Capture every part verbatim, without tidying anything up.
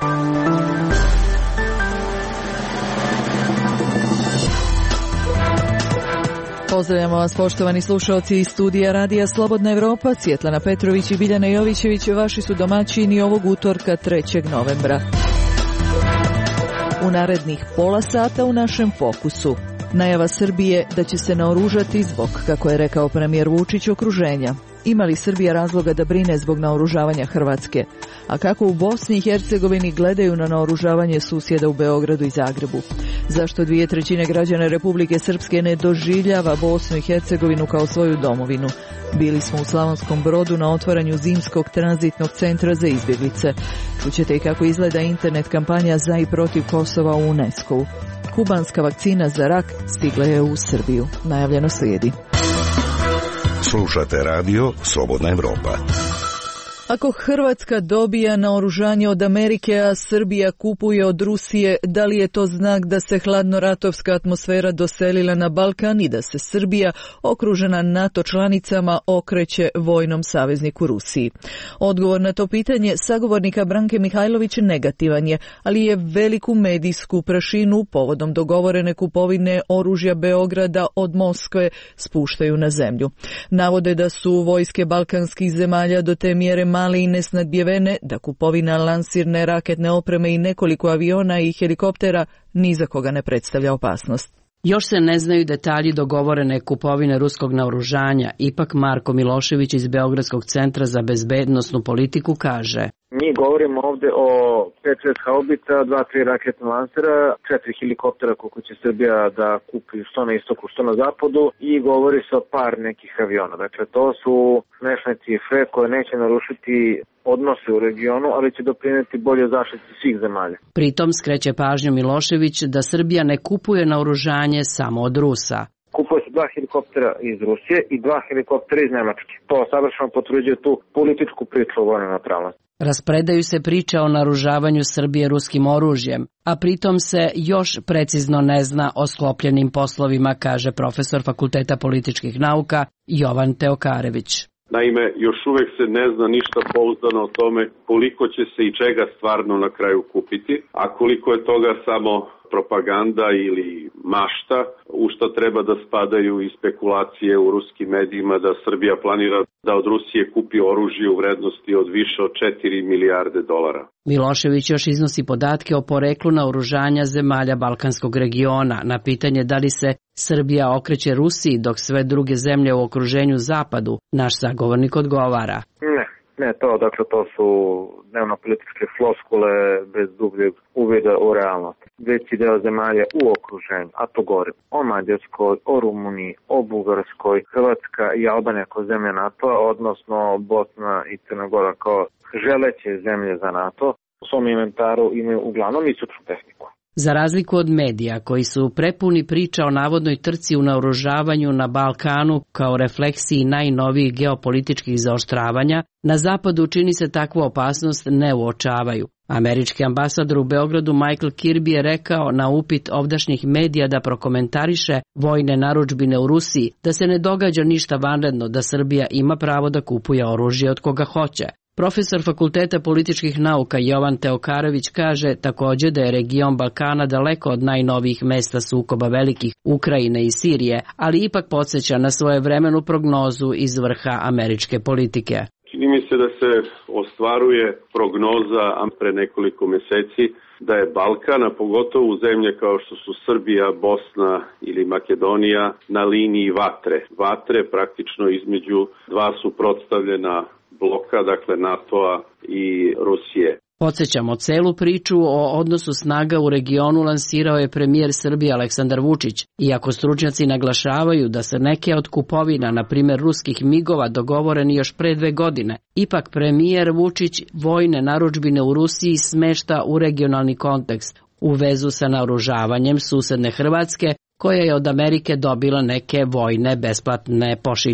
Pozdravljamo vas, poštovani slušalci iz studija Radija Slobodna Evropa. Svjetlana Petrović i Biljana Jovićević vaši su domaćini ovog utorka trećeg novembra. U narednih pola sata u našem fokusu. Najava Srbije da će se naoružati zbog, kako je rekao premijer Vučić, okruženja. Ima li Srbija razloga da brine zbog naoružavanja Hrvatske? A kako u Bosni i Hercegovini gledaju na naoružavanje susjeda u Beogradu i Zagrebu? Zašto dvije trećine građana Republike Srpske ne doživljava Bosnu i Hercegovinu kao svoju domovinu? Bili smo u Slavonskom Brodu na otvaranju zimskog tranzitnog centra za izbjeglice. Čućete i kako izgleda internet kampanja za i protiv Kosova u UNESCO-u. Kubanska vakcina za rak stigla je u Srbiju. Najavljeno slijedi. Slušate radio Slobodna Evropa. Ako Hrvatska dobija naoružanje od Amerike, a Srbija kupuje od Rusije, da li je to znak da se hladnoratovska atmosfera doselila na Balkan i da se Srbija, okružena NATO članicama, okreće vojnom savezniku Rusiji? Odgovor na to pitanje sagovornika Branke Mihajlović negativan je, ali je veliku medijsku prašinu povodom dogovorene kupovine oružja Beograda od Moskve spuštaju na zemlju. Navode da su vojske balkanskih zemalja do te mjere male i nesnadbjevene da kupovina lansirne raketne opreme i nekoliko aviona i helikoptera ni za koga ne predstavlja opasnost. Još se ne znaju detalji dogovorene kupovine ruskog naoružanja, ipak Marko Milošević iz Beogradskog centra za bezbednosnu politiku kaže: Mi govorimo ovde o pet šest haubica, dva tri raketna lansera, četiri helikoptera koliko će Srbija da kupi što na istoku, što na zapadu i govori se o par nekih aviona. Dakle, to su smešne cifre koje neće narušiti odnose u regionu, ali će doprineti bolje zaštiti svih zemalja. Pritom skreće pažnju Milošević da Srbija ne kupuje naoružanje samo od Rusa. Kupuje se dva helikoptera iz Rusije i dva helikoptera iz Nemačke. To savršeno potvrđuje tu političku priču o vojnoj neutralnosti. Raspredaju se priče o naoružavanju Srbije ruskim oružjem, a pritom se još precizno ne zna o sklopljenim poslovima, kaže profesor Fakulteta političkih nauka Jovan Teokarević. Naime, još uvek se ne zna ništa pouzdano o tome koliko će se i čega stvarno na kraju kupiti, a koliko je toga samo propaganda ili mašta, u što treba da spadaju i spekulacije u ruskim medijima da Srbija planira da od Rusije kupi oružje u vrednosti od više od četiri milijarde dolara. Milošević još iznosi podatke o poreklu naoružanja zemalja Balkanskog regiona. Na pitanje da li se Srbija okreće Rusiji dok sve druge zemlje u okruženju zapadu, naš sagovornik odgovara: Ne, ne, to, dakle, to su dnevno-političke floskule bez dubljeg uvida u realnost. Veći deo zemalja u okruženju, a to govorim o Mađarskoj, o Rumuniji, o Bugarskoj, Hrvatska i Albanija kao zemlje NATO-a, odnosno Bosna i Crna Gora kao želeće zemlje za NATO, u svom inventaru imaju uglavnom istočnu tehniku. Za razliku od medija koji su prepuni priča o navodnoj trci u naoružavanju na Balkanu kao refleksiji najnovijih geopolitičkih zaoštravanja, na zapadu čini se takvu opasnost ne uočavaju. Američki ambasador u Beogradu Michael Kirby je rekao na upit ovdašnjih medija da prokomentariše vojne narudžbine u Rusiji, da se ne događa ništa vanredno, da Srbija ima pravo da kupuje oružje od koga hoće. Profesor Fakulteta političkih nauka Jovan Teokarević kaže također da je region Balkana daleko od najnovijih mesta sukoba velikih Ukrajine i Sirije, ali ipak podsjeća na svojevremenu prognozu iz vrha američke politike. Čini mi se da se ostvaruje prognoza pre nekoliko meseci da je Balkan, a pogotovo u zemlje kao što su Srbija, Bosna ili Makedonija, na liniji vatre. Vatre praktično između dva suprotstavljena bloka, dakle NATO-a i Rusije. Podsjećamo, celu priču o odnosu snaga u regionu lansirao je premijer Srbije Aleksandar Vučić, iako stručnjaci naglašavaju da se neke od kupovina, na primjer ruskih migova, dogovoreni još pre dve godine. Ipak premijer Vučić vojne narudžbine u Rusiji smešta u regionalni kontekst, u vezu sa naoružavanjem susedne Hrvatske, koja je od Amerike dobila neke vojne besplatne pošiljke.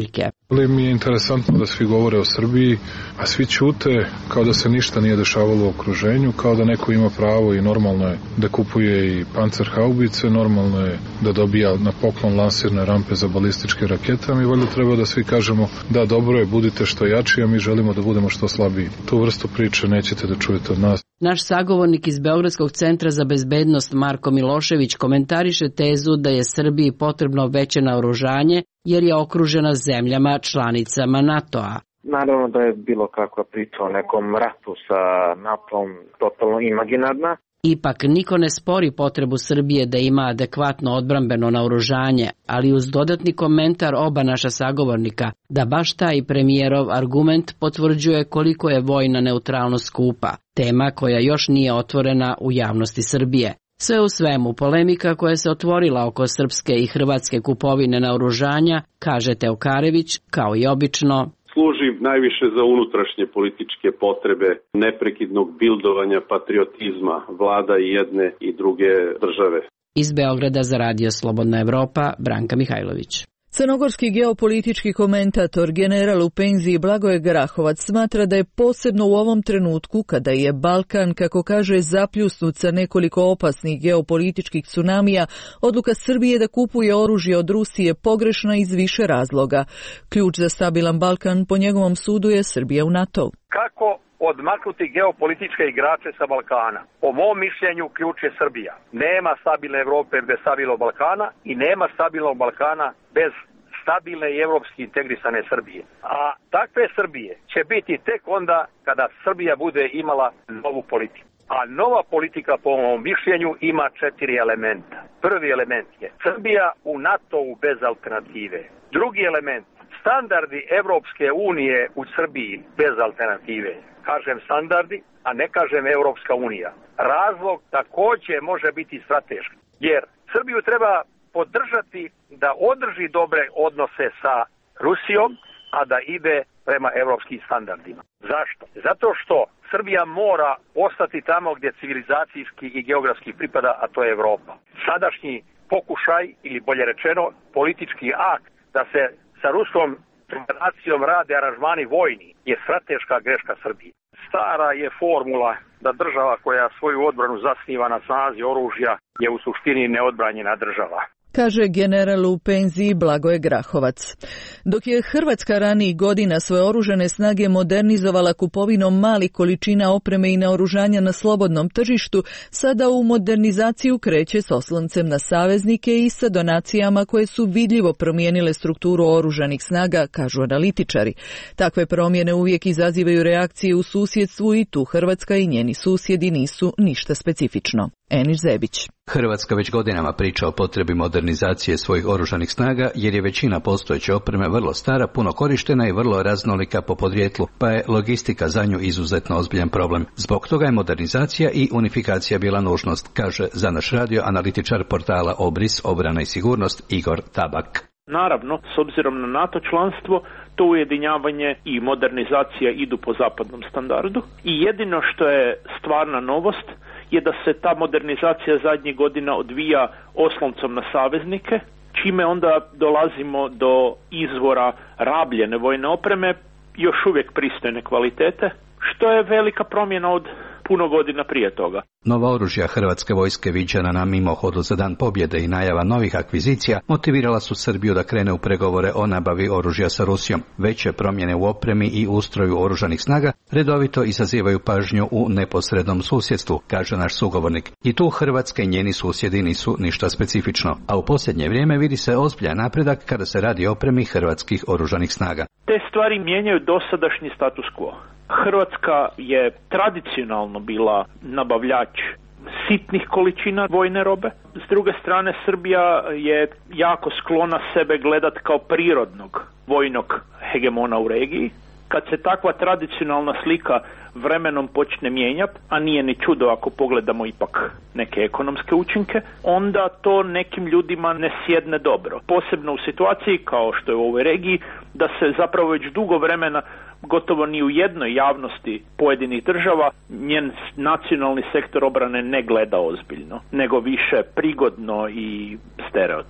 Ali mi je interesantno da svi govore o Srbiji, a svi ćute kao da se ništa nije dešavalo u okruženju, kao da neko ima pravo i normalno je da kupuje i pancerhaubice, normalno je da dobija na poklon lansirne rampe za balističke rakete, a mi valjda treba da svi kažemo da dobro je, budite što jači, a mi želimo da budemo što slabiji. Tu vrstu priče nećete da čujete od nas. Naš sagovornik iz Beogradskog centra za bezbednost Marko Milošević komentariše tezu da je Srbiji potrebno veće naoružanje jer je okružena zemljama članicama NATO-a. Naravno da je bilo kakva priča o nekom ratu sa NATO-om totalno imaginarna. Ipak niko ne spori potrebu Srbije da ima adekvatno odbrambeno naoružanje, ali uz dodatni komentar oba naša sagovornika da baš taj premijerov argument potvrđuje koliko je vojna neutralnost skupa, tema koja još nije otvorena u javnosti Srbije. Sve u svemu, polemika koja se otvorila oko srpske i hrvatske kupovine naoružanja, kaže Teokarević, kao i obično, služi najviše za unutrašnje političke potrebe neprekidnog bildovanja patriotizma vlada i jedne i druge države. Iz Beograda za Radio Slobodna Evropa, Branka Mihajlović. Crnogorski geopolitički komentator, general u penziji Blagoje Grahovac, smatra da je posebno u ovom trenutku, kada je Balkan, kako kaže, zapljusnut sa nekoliko opasnih geopolitičkih tsunamija, odluka Srbije da kupuje oružje od Rusije pogrešna iz više razloga. Ključ za stabilan Balkan, po njegovom sudu, je Srbija u NATO. Kako odmaknuti geopolitičke igrače sa Balkana? Po mom mišljenju, ključ je Srbija. Nema stabilne Evrope bez stabilnog Balkana i nema stabilnog Balkana bez stabilne i evropski integrisane Srbije. A takve Srbije će biti tek onda kada Srbija bude imala novu politiku. A nova politika, po mom mišljenju, ima četiri elementa. Prvi element je Srbija u NATO-u bez alternative. Drugi element, standardi Evropske unije u Srbiji bez alternative. Kažem standardi, a ne kažem Evropska unija. Razlog također može biti strateški, jer Srbiju treba podržati da održi dobre odnose sa Rusijom, a da ide prema evropskim standardima. Zašto? Zato što Srbija mora ostati tamo gdje civilizacijski i geografski pripada, a to je Evropa. Sadašnji pokušaj, ili bolje rečeno, politički akt da se sa Ruskom federacijom rade aranžmani vojni je strateška greška Srbije. Stara je formula da država koja svoju odbranu zasniva na snazi oružja je u suštini neodbranjena država, kaže general u penziji Blagoje Grahovac. Dok je Hrvatska ranijih godina svoje oružane snage modernizovala kupovinom malih količina opreme i naoružanja na slobodnom tržištu, sada u modernizaciju kreće s osloncem na saveznike i sa donacijama koje su vidljivo promijenile strukturu oružanih snaga, kažu analitičari. Takve promjene uvijek izazivaju reakcije u susjedstvu i tu Hrvatska i njeni susjedi nisu ništa specifično. Eniš Zebić. Hrvatska već godinama priča o potrebi modernizacije svojih oružanih snaga jer je većina postojeće opreme vrlo stara, puno korištena i vrlo raznolika po podrijetlu, pa je logistika za nju izuzetno ozbiljan problem. Zbog toga je modernizacija i unifikacija bila nužnost, kaže za naš radio analitičar portala Obris, obrana i sigurnost Igor Tabak. Naravno, s obzirom na NATO članstvo, to ujedinjavanje i modernizacija idu po zapadnom standardu i jedino što je stvarna novost je da se ta modernizacija zadnjih godina odvija osloncom na saveznike, čime onda dolazimo do izvora rabljene vojne opreme, još uvijek pristojne kvalitete, što je velika promjena od puno godina prije toga. Nova oružja hrvatske vojske viđena na mimohodu za dan pobjede i najava novih akvizicija motivirala su Srbiju da krene u pregovore o nabavi oružja sa Rusijom. Veće promjene u opremi i ustroju oružanih snaga redovito izazivaju pažnju u neposrednom susjedstvu, kaže naš sugovornik. I tu Hrvatska i njeni susjedi nisu ništa specifično, a u posljednje vrijeme vidi se ozbiljan napredak kada se radi o opremi hrvatskih oružanih snaga. Te stvari mijenjaju dosadašnji status quo. Hrvatska je tradicionalno bila nabavljač sitnih količina vojne robe. S druge strane, Srbija je jako sklona sebe gledati kao prirodnog vojnog hegemona u regiji. Kad se takva tradicionalna slika vremenom počne mijenjati, a nije ni čudo ako pogledamo ipak neke ekonomske učinke, onda to nekim ljudima ne sjedne dobro. Posebno u situaciji kao što je u ovoj regiji, da se zapravo već dugo vremena gotovo ni u jednoj javnosti pojedinih država njen nacionalni sektor obrane ne gleda ozbiljno, nego više prigodno i stereotipno.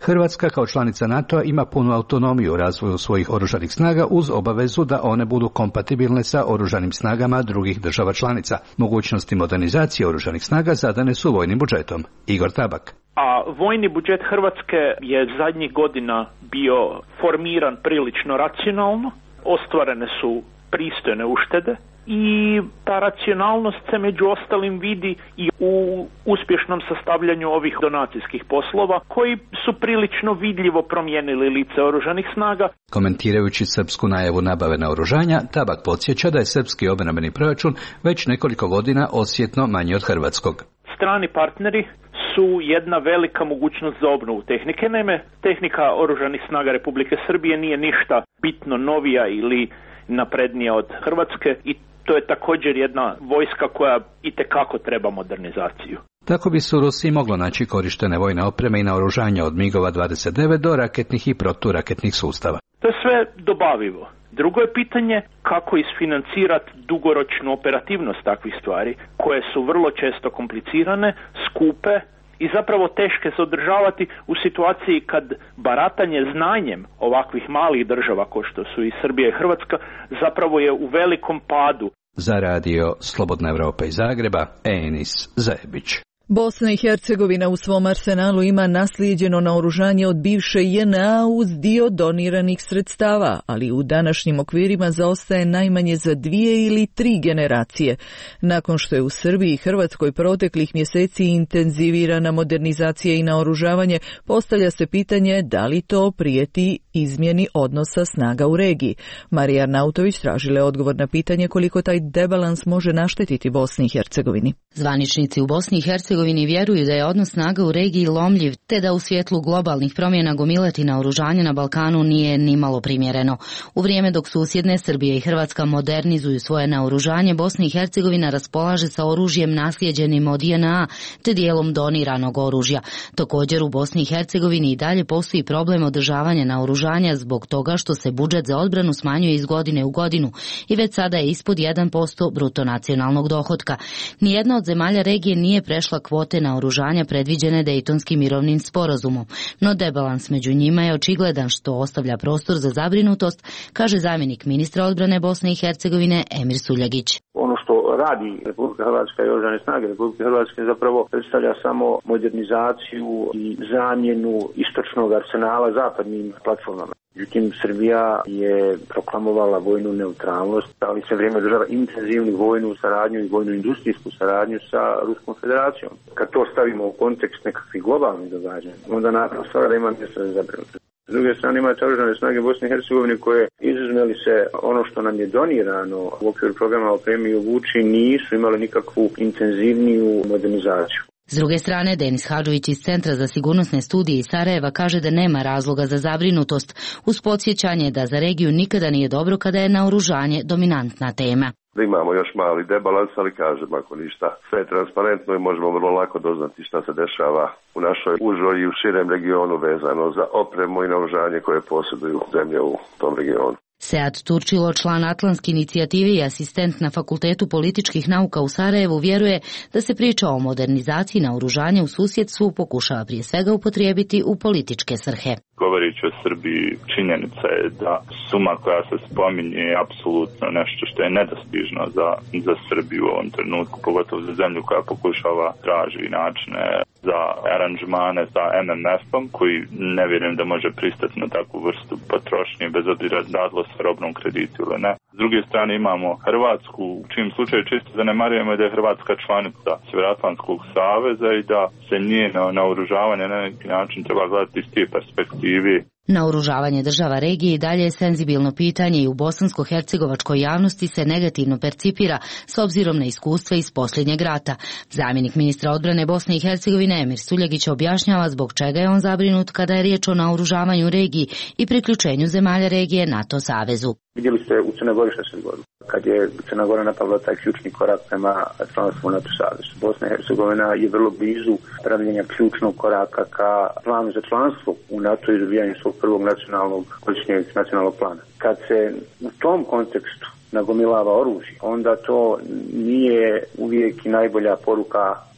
Hrvatska kao članica NATO-a ima punu autonomiju u razvoju svojih oružanih snaga uz obavezu da one budu kompatibilne sa oružanim snagama drugih država članica. Mogućnosti modernizacije oružanih snaga zadane su vojnim budžetom. Igor Tabak. A vojni budžet Hrvatske je zadnjih godina bio formiran prilično racionalno, ostvarene su pristojne uštede i ta racionalnost se među ostalim vidi i u uspješnom sastavljanju ovih donacijskih poslova koji su prilično vidljivo promijenili lice oružanih snaga. Komentirajući srpsku najavu nabave naoružanja, Tabak podsjeća da je srpski obrambeni proračun već nekoliko godina osjetno manji od hrvatskog. Strani partneri su jedna velika mogućnost za obnovu tehnike. Naime, tehnika oružanih snaga Republike Srbije nije ništa bitno novija ili naprednija od Hrvatske i to je također jedna vojska koja itekako treba modernizaciju. Tako bi se u Rusiji moglo naći korištene vojne opreme i naoružanja od migova dvadeset devet do raketnih i proturaketnih sustava. To je sve dobavivo. Drugo je pitanje kako isfinancirati dugoročnu operativnost takvih stvari, koje su vrlo često komplicirane, skupe i zapravo teške se održavati u situaciji kad baratanje znanjem ovakvih malih država kao što su i Srbija i Hrvatska zapravo je u velikom padu. Za radio Slobodna Evropa iz Zagreba, Enis Zajebić. Bosna i Hercegovina u svom arsenalu ima naslijeđeno naoružanje od bivše J N A uz dio doniranih sredstava, ali u današnjim okvirima zaostaje najmanje za dvije ili tri generacije. Nakon što je u Srbiji i Hrvatskoj proteklih mjeseci intenzivirana modernizacija i naoružavanje, postavlja se pitanje da li to prijeti izmjeni odnosa snaga u regiji. Marija Arnautović tražila je odgovor na pitanje koliko taj debalans može naštetiti Bosni i Hercegovini. Zvaničnici u Bosni i Hercegovini vjeruju da je odnos snaga u regiji lomljiv, te da u svjetlu globalnih promjena gomilati naoružanje na Balkanu nije ni malo primjereno. U vrijeme dok susjedne Srbije i Hrvatska modernizuju svoje naoružanje, Bosna i Hercegovina raspolaže sa oružjem naslijeđenim od J N A, te dijelom doniranog oružja. Također u Bosni i Hercegovini i dalje postoji problem održavanja naoružanja zbog toga što se budžet za odbranu smanjuje iz godine u godinu i već sada je ispod jedan posto bruto nacionalnog dohotka. Nijedna od zemalja regije nije prešla kvote naoružanja predviđene Dejtonskim mirovnim sporazumom, no debalans među njima je očigledan što ostavlja prostor za zabrinutost, kaže zamjenik ministra odbrane Bosne i Hercegovine Emir Suljagić. Ono što radi Republika Hrvatska i oružane snage Republike Hrvatske zapravo predstavlja samo modernizaciju i zamjenu istočnog arsenala zapadnim platformama. Međutim, Srbija je proklamovala vojnu neutralnost, ali se vrijeme država intenzivnu vojnu saradnju i vojnu industrijsku saradnju sa Ruskom federacijom. Kad to stavimo u kontekst nekakvih globalnih događanja, onda naravno stvara da ima mjesto za zabrinutost. S druge strane imate oružane snage Bosne i Hercegovine koje, izuzmeli se ono što nam je donirano u okviru programa Opremi i obuči, nisu imali nikakvu intenzivniju modernizaciju. S druge strane, Denis Hadžović iz Centra za sigurnosne studije iz Sarajeva kaže da nema razloga za zabrinutost, uz podsjećanje da za regiju nikada nije dobro kada je naoružanje dominantna tema. Imamo još mali debalans, ali kažem, ako ništa, sve je transparentno i možemo vrlo lako doznati šta se dešava u našoj užoj i u širem regionu vezano za opremu i naoružanje koje posjeduju zemlje u tom regionu. Sead Turčilo, član Atlantske inicijative i asistent na Fakultetu političkih nauka u Sarajevu, vjeruje da se priča o modernizaciji naoružanja u susjedstvu pokušava prije svega upotrijebiti u političke svrhe. Govoreći o Srbiji, činjenica je da suma koja se spominje je apsolutno nešto što je nedostižno za, za Srbiju u ovom trenutku, pogotovo za zemlju koja pokušava traži načine za aranžmane sa M M F-om, koji ne vjerujem da može pristati na takvu vrstu potrošnje, bez obzira radilo se robnom kreditu ili ne. S druge strane imamo Hrvatsku, u čim slučaju čisto zanemarujemo da je Hrvatska članica Sjevernoatlantskog saveza i da se njeno naoružavanje na neki način treba gledati iz te perspektive. Naoružavanje država regije i dalje je senzibilno pitanje i u bosansko-hercegovačkoj javnosti se negativno percipira s obzirom na iskustva iz posljednjeg rata. Zamjenik ministra odbrane Bosne i Hercegovine Emir Suljagić objašnjava zbog čega je on zabrinut kada je riječ o naoružavanju regiji i priključenju zemalja regije NATO savezu. Vidjeli ste u Crnoj Gori što se dogodilo. Kad je Crna Gora napravila taj ključni korak prema članstvu NATO savezu. Bosna i Hercegovina je vrlo blizu pravljenja ključnog koraka ka planu za članstvo u NATO i dobijanju svog prvog nacionalnog godišnjeg nacionalnog plana. Kad se u tom kontekstu nagomilava oružje, onda to nije uvijek i najbolja poruka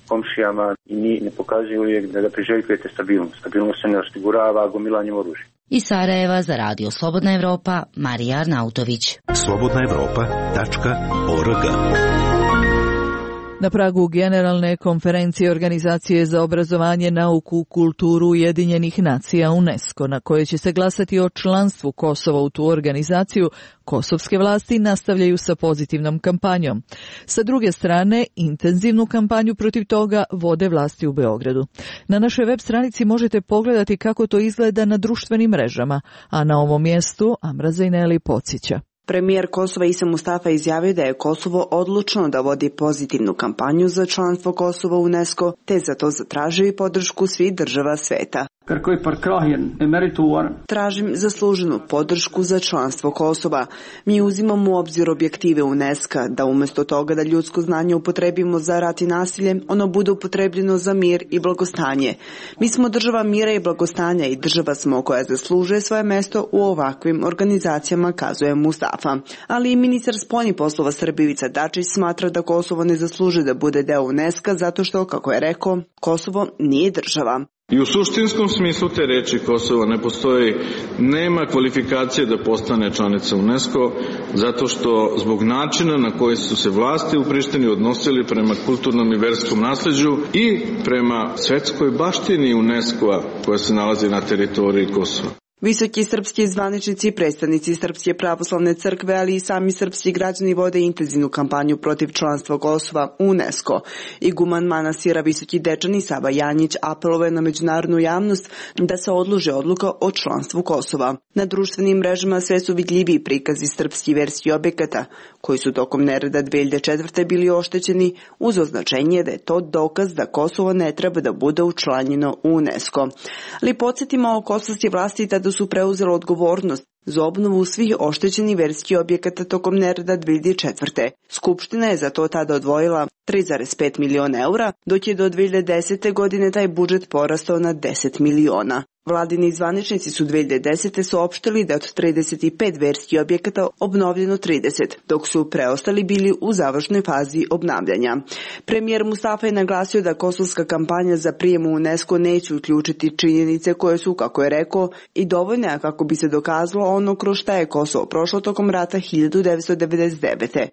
komšijama i ni, ne pokazuju uvijek da, da priželjkujete stabilnost. Stabilnost se ne osigurava gomilanjem oružja. Iz Sarajeva za Radio Slobodna Evropa, Marija Arnautović. slobodna evropa tačka org. Na pragu Generalne konferencije Organizacije za obrazovanje, nauku, kulturu Ujedinjenih nacija UNESCO, na kojoj će se glasati o članstvu Kosova u tu organizaciju, kosovske vlasti nastavljaju sa pozitivnom kampanjom. Sa druge strane, intenzivnu kampanju protiv toga vode vlasti u Beogradu. Na našoj web stranici možete pogledati kako to izgleda na društvenim mrežama, a na ovom mjestu Amra Zajneli podsjeća. Premijer Kosova Isa Mustafa izjavio da je Kosovo odlučno da vodi pozitivnu kampanju za članstvo Kosova u UNESCO, te za to zatražio i podršku svih država sveta. Tražim zasluženu podršku za članstvo Kosova. Mi uzimamo u obzir objektive UNESCO da umjesto toga da ljudsko znanje upotrebimo za rat i nasilje, ono bude upotrebljeno za mir i blagostanje. Mi smo država mira i blagostanja i država smo koja zaslužuje svoje mesto u ovakvim organizacijama, kazuje Mustafa. Ali i ministar spoljnih poslova Srbije Ivica Dačić smatra da Kosovo ne zaslužuje da bude deo UNESCO zato što, kako je rekao, Kosovo nije država. I u suštinskom smislu te reči Kosovo ne postoji, nema kvalifikacije da postane članica UNESCO, zato što zbog načina na koji su se vlasti u Prištini odnosili prema kulturnom i verskom nasleđu i prema svetskoj baštini UNESCO-a koja se nalazi na teritoriji Kosova. Visoki srpski zvaničnici, predstavnici Srpske pravoslavne crkve, ali i sami srpski građani vode intenzivnu kampanju protiv članstva Kosova u UNESCO. Iguman manastira Visoki Dečani Sava Janjić apelovao je na međunarodnu javnost da se odloži odluka o članstvu Kosova. Na društvenim mrežama sve su vidljiviji prikazi srpskih verskih objekata, koji su tokom nereda dve hiljade četvrte bili oštećeni, uz označenje da je to dokaz da Kosovo ne treba da bude učlanjeno u UNESCO. Ali podsjetimo, kosovske vlasti tada su preuzele odgovornost za obnovu svih oštećenih verskih objekata tokom nereda dve hiljade četvrte. Skupština je za to tada odvojila tri zarez pet miliona eura, dok je do dve hiljade desete. godine taj budžet porastao na deset miliona. Vladini zvaničnici su dve hiljade desete. saopštili da je od trideset pet verskih objekata obnovljeno trideset, dok su preostali bili u završnoj fazi obnavljanja. Premijer Mustafa je naglasio da kosovska kampanja za prijem u UNESCO neće uključiti činjenice koje su, kako je rekao, i dovoljne kako bi se dokazalo ono kroz šta je Kosovo prošlo tokom rata hiljadu devetsto devedeset devete.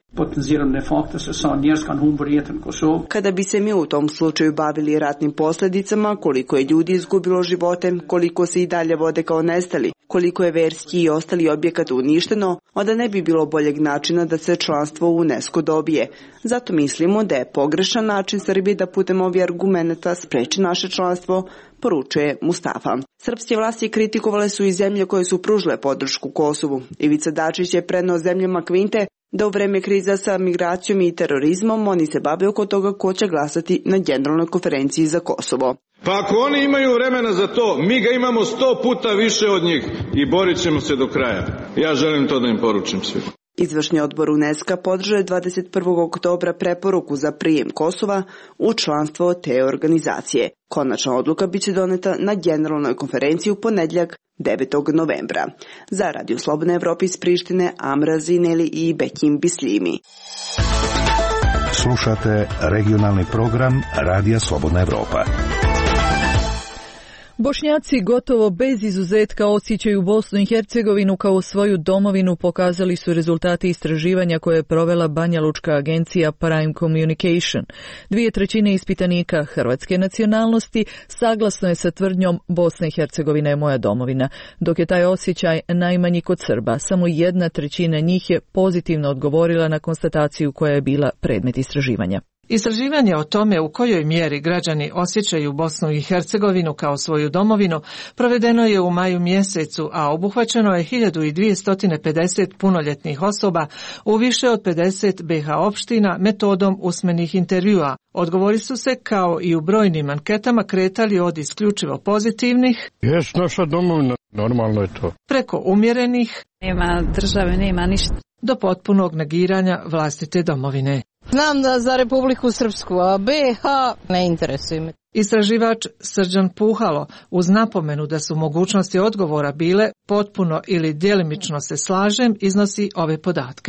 Kada bi se mi u tom slučaju bavili ratnim posljedicama, koliko je ljudi izgubilo živote, koliko se i dalje vode kao nestali, koliko je verski i ostali objekat uništeno, onda ne bi bilo boljeg načina da se članstvo u UNESCO dobije. Zato mislimo da je pogrešan način Srbije da putem ovih argumenata spreči naše članstvo, poručuje Mustafa. Srpske vlasti kritikovale su i zemlje koje su pružile podršku Kosovu. Ivica Dačić je preneo zemljama Kvinte da u vreme kriza sa migracijom i terorizmom oni se bave oko toga ko će glasati na Generalnoj konferenciji za Kosovo. Pa ako oni imaju vremena za to, mi ga imamo sto puta više od njih i borit ćemo se do kraja. Ja želim to da im poručim svima. Izvršni odbor UNESCO podržao je dvadeset prvog oktobra preporuku za prijem Kosova u članstvo te organizacije. Konačna odluka biće doneta na Generalnoj konferenciji u ponedjeljak devetog novembra. Za Radio Slobodna Evropa iz Prištine, Amra Zineli i Bekim Bislimi. Slušate regionalni program Radija Slobodna Evropa. Bošnjaci gotovo bez izuzetka osjećaju Bosnu i Hercegovinu kao svoju domovinu, pokazali su rezultati istraživanja koje je provela banjalučka agencija Prime Communication. Dvije trećine ispitanika hrvatske nacionalnosti saglasno je sa tvrdnjom Bosna i Hercegovina je moja domovina, dok je taj osjećaj najmanji kod Srba. Samo jedna trećina njih je pozitivno odgovorila na konstataciju koja je bila predmet istraživanja. Istraživanje o tome u kojoj mjeri građani osjećaju Bosnu i Hercegovinu kao svoju domovinu provedeno je u maju mjesecu, a obuhvaćeno je hiljadu dvjesto pedeset punoljetnih osoba u više od pedeset be ha opština metodom usmenih intervjua. Odgovori su se, kao i u brojnim anketama, kretali od isključivo pozitivnih, jes naša domovina, normalno je to, preko umjerenih, nema države, nema ništa, do potpunog negiranja vlastite domovine. Znam da za Republiku Srpsku, a be ha ne interesuje me. Istraživač Srđan Puhalo, uz napomenu da su mogućnosti odgovora bile potpuno ili djelimično se slažem, iznosi ove podatke.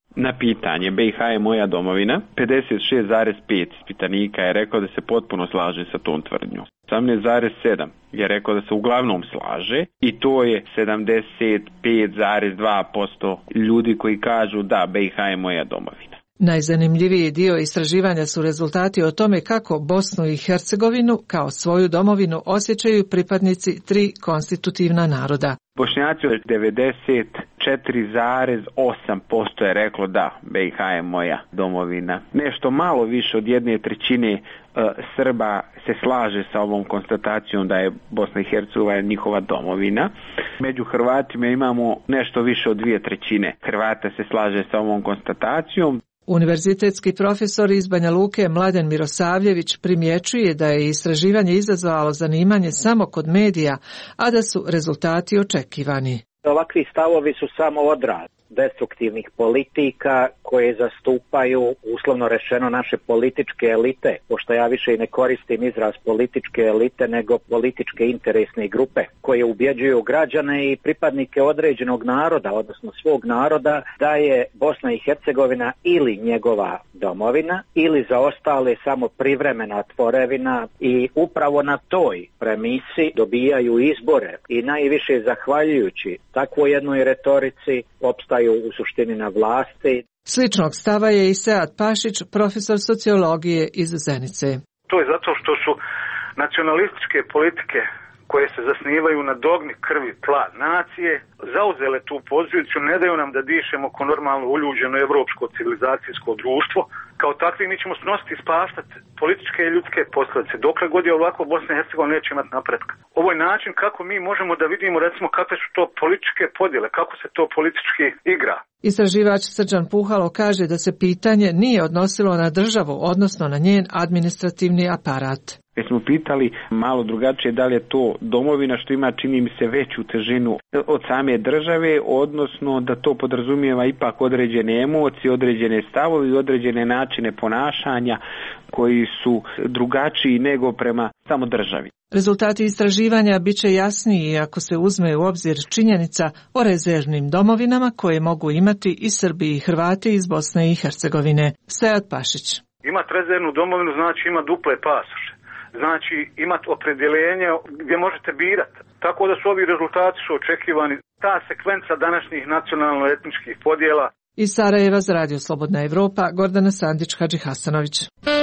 Na pitanje B i H je moja domovina, pedeset šest zarez pet ispitanika je rekao da se potpuno slaže sa tom tvrdnjom. osamnaest zarez sedam je rekao da se uglavnom slaže i to je sedamdeset pet zarez dva posto ljudi koji kažu da B i H je moja domovina. Najzanimljiviji dio istraživanja su rezultati o tome kako Bosnu i Hercegovinu kao svoju domovinu osjećaju pripadnici tri konstitutivna naroda. Bošnjaci od devedeset četiri zarez osam posto je reklo da, B i H je moja domovina. Nešto malo više od jedne trećine e, Srba se slaže sa ovom konstatacijom da je Bosna i Hercegovina njihova domovina. Među Hrvatima imamo nešto više od dvije trećine Hrvata se slaže sa ovom konstatacijom. Univerzitetski profesor iz Banja Luke Mladen Mirosavljević primjećuje da je istraživanje izazvalo zanimanje samo kod medija, a da su rezultati očekivani. Ovakvi stavovi su samo odraz destruktivnih politika koje zastupaju, uslovno rečeno, naše političke elite, pošto ja više i ne koristim izraz političke elite, nego političke interesne grupe, koje ubjeđuju građane i pripadnike određenog naroda, odnosno svog naroda, da je Bosna i Hercegovina ili njegova domovina, ili za ostale samo privremena tvorevina, i upravo na toj premisi dobijaju izbore i najviše zahvaljujući takvoj jednoj retorici opstaju u suštini na vlasti. Sličnog stava je i Sead Pašić, profesor sociologije iz Zenice. To je zato što su nacionalističke politike koje se zasnivaju na dogmi krvi tla nacije zauzele tu poziciju, ne daju nam da dišemo ko normalno uljuđeno evropsko civilizacijsko društvo. Kao takvi mi ćemo snositi i spaštati političke i ljudske posljedice. Dokle god je ovako, Bosna i Hercegovina neće imati napretka. Ovo je način kako mi možemo da vidimo, recimo, kakve su to političke podjele, kako se to politički igra. Istraživač Srđan Puhalo kaže da se pitanje nije odnosilo na državu, odnosno na njen administrativni aparat. Mi smo pitali malo drugačije da li je to domovina što ima, čini mi se, veću težinu od same države, odnosno da to podrazumijeva ipak određene emocije, određene stavovi i određene načine ponašanja koji su drugačiji nego prema samo državi. Rezultati istraživanja bit će jasniji ako se uzme u obzir činjenica o rezervnim domovinama koje mogu imati i Srbi i Hrvati iz Bosne i Hercegovine. Sead Pašić. Imati rezervnu domovinu znači ima duple pasoše. Znači imati opredjeljenje gdje možete birati. Tako da su ovi rezultati su očekivani. Ta sekvenca današnjih nacionalno-etničkih podjela. Iz Sarajeva za Radio Slobodna Evropa, Gordana Sandić, Hadži Hasanović.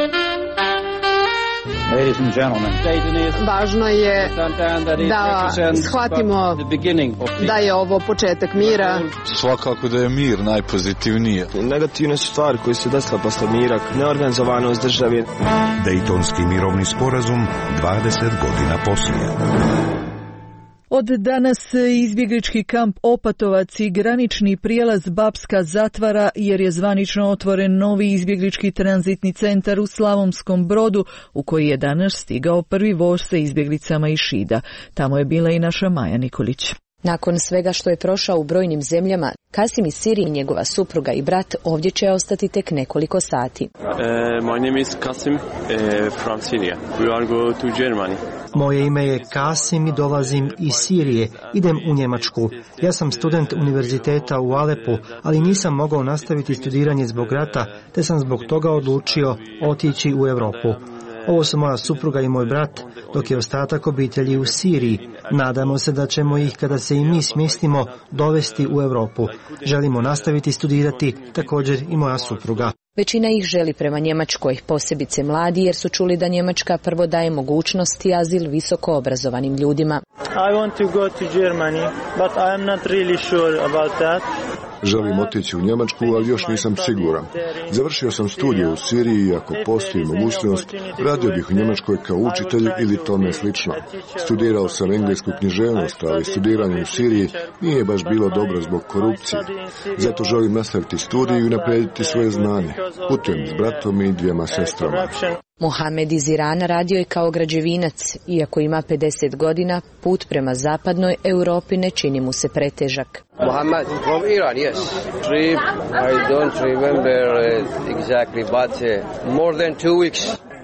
Važno je da shvatimo da je ovo početak mira. Svakako da je mir najpozitivnije. Negativne su stvari koje se desile posle mira, neorganizovanost države. Dejtonski mirovni sporazum dvadeset godina poslije. Od danas izbjeglički kamp Opatovac i granični prijelaz Bapska zatvara jer je zvanično otvoren novi izbjeglički tranzitni centar u Slavonskom Brodu u koji je danas stigao prvi voz sa izbjeglicama iz Šida. Tamo je bila i naša Maja Nikolić. Nakon svega što je prošao u brojnim zemljama, Kasim iz Sirije, njegova supruga i brat ovdje će ostati tek nekoliko sati. Uh, my name is Kasim uh, from Syria. We are go to Germany. Moje ime je Kasim i dolazim iz Sirije. Idem u Njemačku. Ja sam student univerziteta u Alepu, ali nisam mogao nastaviti studiranje zbog rata, te sam zbog toga odlučio otići u Europu. Ovo su moja supruga i moj brat, dok je ostatak obitelji u Siriji. Nadamo se da ćemo ih, kada se i mi smjestimo, dovesti u Europu. Želimo nastaviti studirati, također i moja supruga. Većina ih želi prema Njemačkoj, posebice mladi, jer su čuli da Njemačka prvo daje mogućnost i azil visoko obrazovanim ljudima. I want to go to Germany, but I am not really sure about that. Želim otići u Njemačku, ali još nisam siguran. Završio sam studije u Siriji i ako postoji mogućnost, radio bih u Njemačkoj kao učitelj ili tome slično. Studirao sam englesku književnost, ali studiranje u Siriji nije baš bilo dobro zbog korupcije. Zato želim nastaviti studiju i naprediti svoje znanje. Putujem s bratom i dvijema sestrama. Mohamed iz Irana radio je kao građevinac. Iako ima pedeset godina, put prema zapadnoj Europi ne čini mu se pretežak. Mohamed from Iran, yes. Trip, I don't remember exactly, but more than two weeks.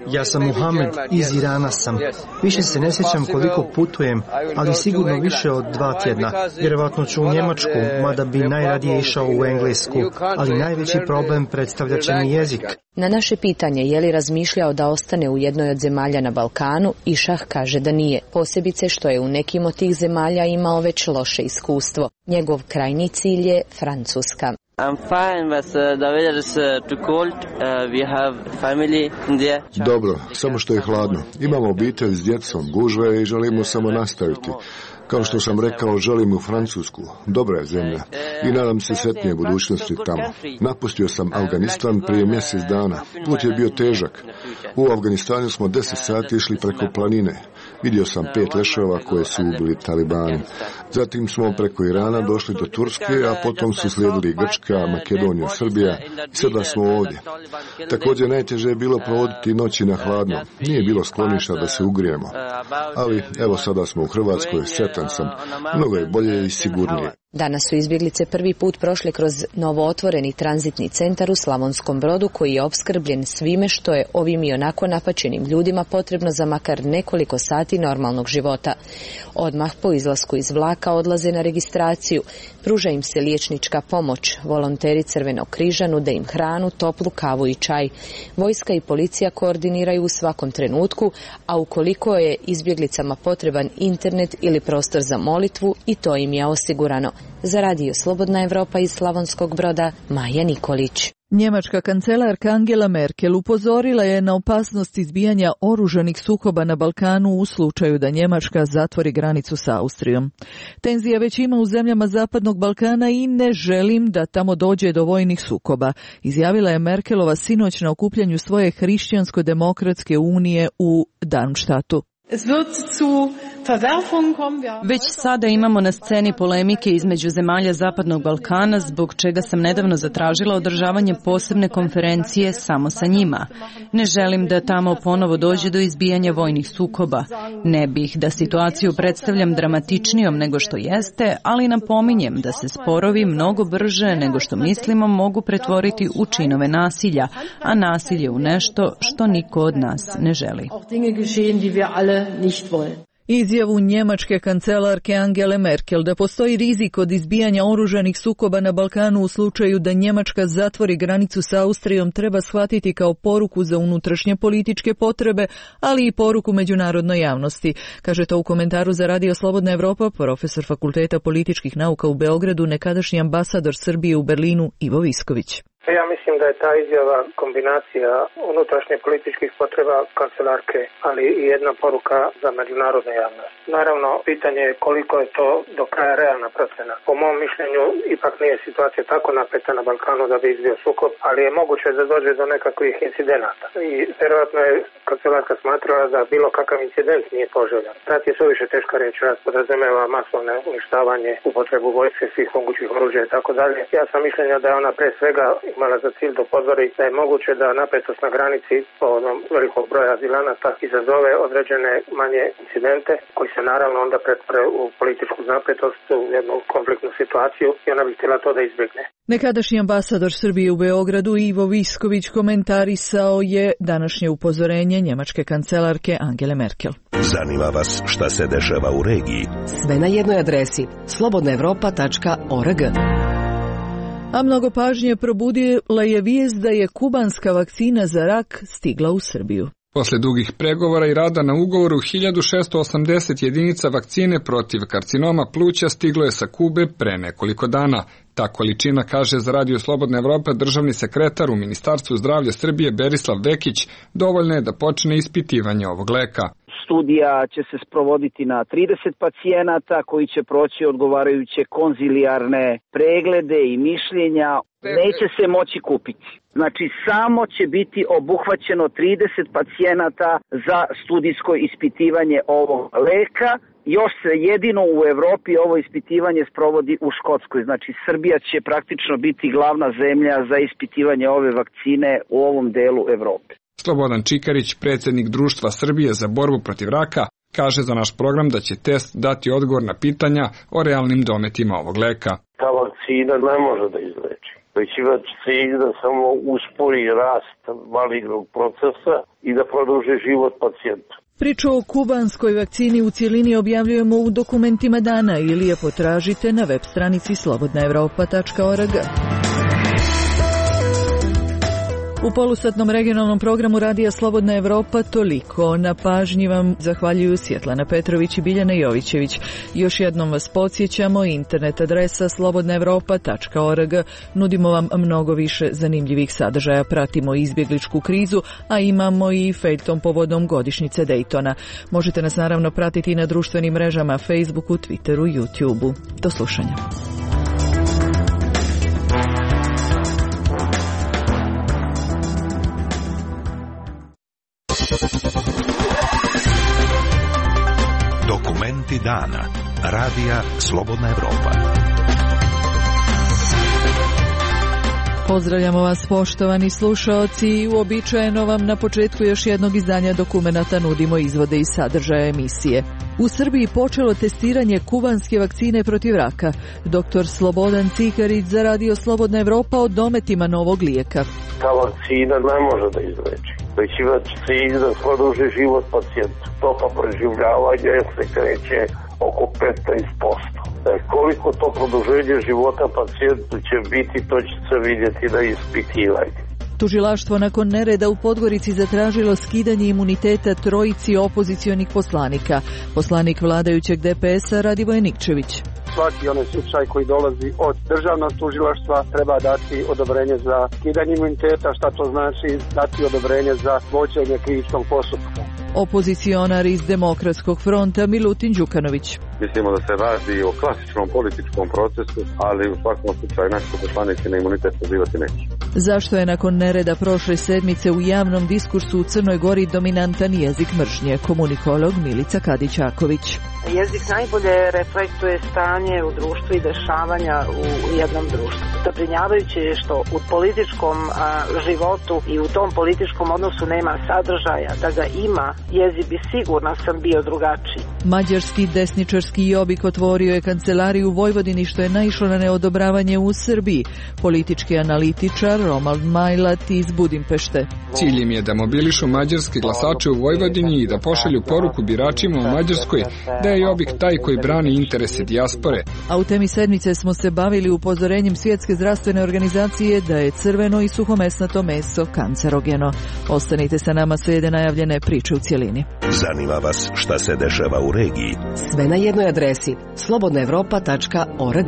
Ja sam Muhammed, iz Irana sam. Više se ne sjećam koliko putujem, ali sigurno više od dva tjedna. Vjerovatno ću u Njemačku, mada bi najradije išao u Englesku, ali najveći problem predstavlja će mi jezik. Na naše pitanje je li razmišljao da ostane u jednoj od zemalja na Balkanu, Išah kaže da nije, posebice što je u nekim od tih zemalja imao već loše iskustvo. Njegov krajnji cilj je Francuska. I'm fine, but uh, the weather is uh, too cold. Uh, we have family there. Dobro, samo što je hladno. Imamo obitelj s djecom, gužve i želimo samo nastaviti. Kao što sam rekao, želim u Francusku. Dobra je zemlja i nadam se sretnije budućnosti tamo. Napustio sam Afganistan prije mjesec dana. Put je bio težak. U Afganistanu smo deset sati išli preko planine. Vidio sam pet leševa koje su ubili Talibani. Zatim smo preko Irana došli do Turske, a potom su slijedili Grčka, Makedonija, Srbija i sada smo ovdje. Također najteže je bilo provoditi noći na hladno. Nije bilo skloništa da se ugrijemo. Ali evo sada smo u Hrvatskoj, sretan sam. Mnogo je bolje i sigurnije. Danas su izbjeglice prvi put prošle kroz novootvoreni tranzitni centar u Slavonskom Brodu koji je opskrbljen svime što je ovim i onako napačenim ljudima potrebno za makar nekoliko sati normalnog života. Odmah po izlasku iz vlaka odlaze na registraciju, pruža im se liječnička pomoć, volonteri Crvenog križa nude im hranu, toplu kavu i čaj. Vojska i policija koordiniraju u svakom trenutku, a ukoliko je izbjeglicama potreban internet ili prostor za molitvu, i to im je osigurano. Za Radio Slobodna Evropa iz Slavonskog Broda, Maja Nikolić. Njemačka kancelarka Angela Merkel upozorila je na opasnost izbijanja oružanih sukoba na Balkanu u slučaju da Njemačka zatvori granicu s Austrijom. Tenzija već ima u zemljama Zapadnog Balkana i ne želim da tamo dođe do vojnih sukoba, izjavila je Merkelova sinoć na okupljanju svoje Hrišćansko-demokratske unije u Darmstadtu. Već sada imamo na sceni polemike između zemalja Zapadnog Balkana, zbog čega sam nedavno zatražila održavanje posebne konferencije samo sa njima. Ne želim da tamo ponovo dođe do izbijanja vojnih sukoba. Ne bih da situaciju predstavljam dramatičnijom nego što jeste, ali napominjem da se sporovi mnogo brže nego što mislimo mogu pretvoriti u činove nasilja, a nasilje u nešto što niko od nas ne želi. Izjavu njemačke kancelarke Angele Merkel da postoji rizik od izbijanja oružanih sukoba na Balkanu u slučaju da Njemačka zatvori granicu s Austrijom treba shvatiti kao poruku za unutrašnje političke potrebe, ali i poruku međunarodnoj javnosti. Kaže to u komentaru za Radio Slobodna Evropa profesor Fakulteta političkih nauka u Beogradu, nekadašnji ambasador Srbije u Berlinu Ivo Visković. Ja mislim da je ta izjava kombinacija unutrašnje političkih potreba kancelarke, ali i jedna poruka za međunarodnu javnost. Naravno, pitanje je koliko je to do kraja realna procena. Po mom mišljenju, ipak nije situacija tako napeta na Balkanu da bi izbio sukob, ali je moguće da dođe do nekakvih incidenata. I vjerojatno je kancelarka smatrala da bilo kakav incident nije poželjan. Rat je suviše teška riječ, rat podrazumijeva masovne uništavanje, upotrebu vojske, svih mogućih oružja i tako dalje. Ja sam mišljenja da je ona pre svega imala za cilj da upozori da je moguće da napetost na granici po onom velikog broja azilanata izazove određene manje incidente koji se naravno onda pretvore u političku napetost, u jednu konfliktnu situaciju i ona bi htjela to da izbjegne. Nekadašnji ambasador Srbije u Beogradu Ivo Visković komentarisao je današnje upozorenje njemačke kancelarke Angele Merkel. Zanima vas šta se dešava u regiji? Sve na jednoj adresi slobodna evropa tačka org. A mnogo pažnje probudila je vijest da je kubanska vakcina za rak stigla u Srbiju. Posle dugih pregovora i rada na ugovoru, hiljadu šesto osamdeset jedinica vakcine protiv karcinoma pluća stiglo je sa Kube pre nekoliko dana. Ta količina, kaže za Radio Slobodna Evropa državni sekretar u Ministarstvu zdravlja Srbije Berislav Vekić, dovoljno je da počne ispitivanje ovog leka. Studija će se sprovoditi na trideset pacijenata koji će proći odgovarajuće konzilijarne preglede i mišljenja. Neće se moći kupiti. Znači samo će biti obuhvaćeno trideset pacijenata za studijsko ispitivanje ovog leka. Još se jedino u Evropi ovo ispitivanje sprovodi u Škotskoj. Znači Srbija će praktično biti glavna zemlja za ispitivanje ove vakcine u ovom delu Evrope. Slobodan Čikarić, predsjednik Društva Srbije za borbu protiv raka, kaže za naš program da će test dati odgovor na pitanja o realnim dometima ovog leka. Ta vakcina ne može da izleči. već ima cilj da samo uspori rast malignog procesa i da produži život pacijenta. Priču o kubanskoj vakcini u cijelini objavljujemo u dokumentima dana ili je potražite na web stranici slobodna evropa tačka org. U polusatnom regionalnom programu Radija Slobodna Evropa toliko. Na pažnji vam zahvaljuju Svjetlana Petrović i Biljana Jovićević. Još jednom vas podsjećamo, internet adresa slobodna evropa tačka org. Nudimo vam mnogo više zanimljivih sadržaja, pratimo izbjegličku krizu, a imamo i feljton povodom godišnjice Daytona. Možete nas naravno pratiti i na društvenim mrežama Facebooku, Twitteru, YouTubeu. Do slušanja. Dokumenti dana. Radija Slobodna Evropa. Pozdravljamo vas, poštovani slušaoci, i uobičajeno vam na početku još jednog izdanja dokumenata nudimo izvode iz sadržaja emisije. U Srbiji počelo testiranje kubanske vakcine protiv raka. Doktor Slobodan Cikarić za Radio Slobodna Evropa o dometima novog lijeka. Ta vakcina ne može da izleči, već ima cilj da produži život pacijenta. Stopa preživljavanja se kreće oko petnaest posto. E, koliko to produženje života pacijentu će biti, to će se vidjeti na ispitivanju. Tužilaštvo nakon nereda u Podgorici zatražilo skidanje imuniteta trojici opozicionih poslanika. Poslanik vladajućeg D P S-a Radivoj Nikčević. Svaki onaj slučaj koji dolazi od državnog tužilaštva treba dati odobrenje za skidanje imuniteta, šta to znači dati odobrenje za vođenje krivičnog postupka. Opozicionar iz Demokratskog fronta Milutin Đukanović. Mislimo da se radi o klasičnom političkom procesu, ali u svakom slučaju naši poslanici na imunitet pozivati neće. Zašto je nakon nereda prošle sedmice u javnom diskursu u Crnoj Gori dominantan jezik mržnje? Komunikolog Milica Kadić-Aković. Jezik najbolje reflektuje stanje u društvu i dešavanja u jednom društvu. Zabrinjavajuće je što u političkom a, životu i u tom političkom odnosu nema sadržaja. Da ga ima, jezik bi sigurno sam bio drugačiji. Mađarski desničarski Jobbik otvorio je kancelariju u Vojvodini, što je naišlo na neodobravanje u Srbiji. Politički analitičar Roman Majlat iz Budimpešte. Cilj im je da mobilišu mađarske glasače u Vojvodini i da pošalju poruku biračima u Mađarskoj da je Jobbik taj koji brani interese dijaspore. A u temi sedmice smo se bavili upozorenjem Svjetske zdravstvene organizacije da je crveno i suhomesnato meso kancerogeno. Ostanite sa nama, slijede najavljene priče u cjelini. Zanima vas šta se dešava u regiji? Sve na jednoj adresi slobodna evropa tačka org.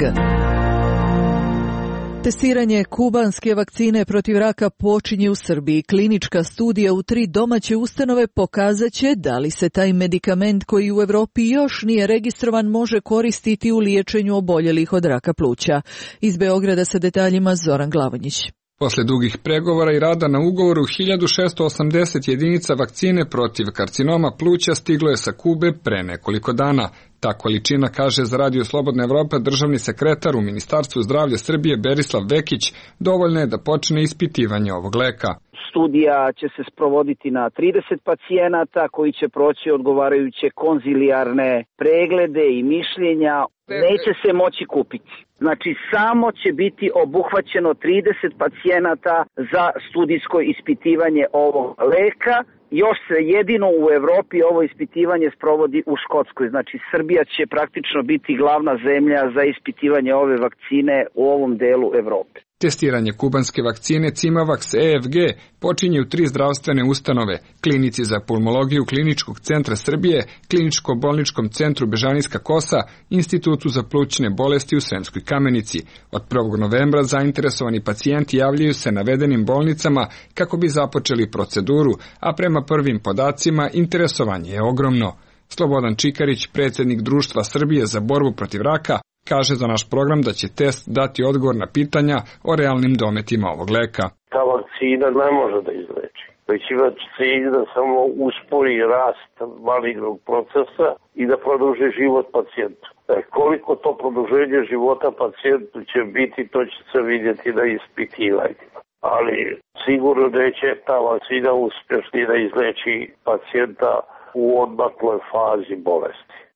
Testiranje kubanske vakcine protiv raka počinje u Srbiji. Klinička studija u tri domaće ustanove pokazat će da li se taj medikament koji u Evropi još nije registrovan može koristiti u liječenju oboljelih od raka pluća. Iz Beograda sa detaljima Zoran Glavonjić. Posle dugih pregovora i rada na ugovoru, hiljadu šesto osamdeset jedinica vakcine protiv karcinoma pluća stiglo je sa Kube pre nekoliko dana. Ta količina, kaže za Radio Slobodna Evropa državni sekretar u Ministarstvu zdravlja Srbije Berislav Vekić, dovoljno je da počne ispitivanje ovog leka. Studija će se sprovoditi na trideset pacijenata koji će proći odgovarajuće konzilijarne preglede i mišljenja. Neće se moći kupiti. Znači, samo će biti obuhvaćeno trideset pacijenata za studijsko ispitivanje ovog leka. Još se jedino u Evropi ovo ispitivanje sprovodi u Škotskoj. Znači, Srbija će praktično biti glavna zemlja za ispitivanje ove vakcine u ovom delu Evrope. Testiranje kubanske vakcine Cimavax E F G počinje u tri zdravstvene ustanove, klinici za pulmologiju Kliničkog centra Srbije, Kliničko-bolničkom centru Bežanijska Kosa, Institutu za plućne bolesti u Sremskoj Kamenici. Od prvog novembra zainteresovani pacijenti javljaju se navedenim bolnicama kako bi započeli proceduru, a prema prvim podacima interesovanje je ogromno. Slobodan Čikarić, predsjednik Društva Srbije za borbu protiv raka, kaže za naš program da će test dati odgovor na pitanja o realnim dometima ovog leka. Ta vakcina ne može da izleči, već ima cilj da samo uspori rast malignog procesa i da produži život pacijentu. E, koliko to produženje života pacijentu će biti, to će se vidjeti na ispitivanju. Ali sigurno neće ta vakcina uspješni da izleči pacijenta u odmakloj fazi bolesti.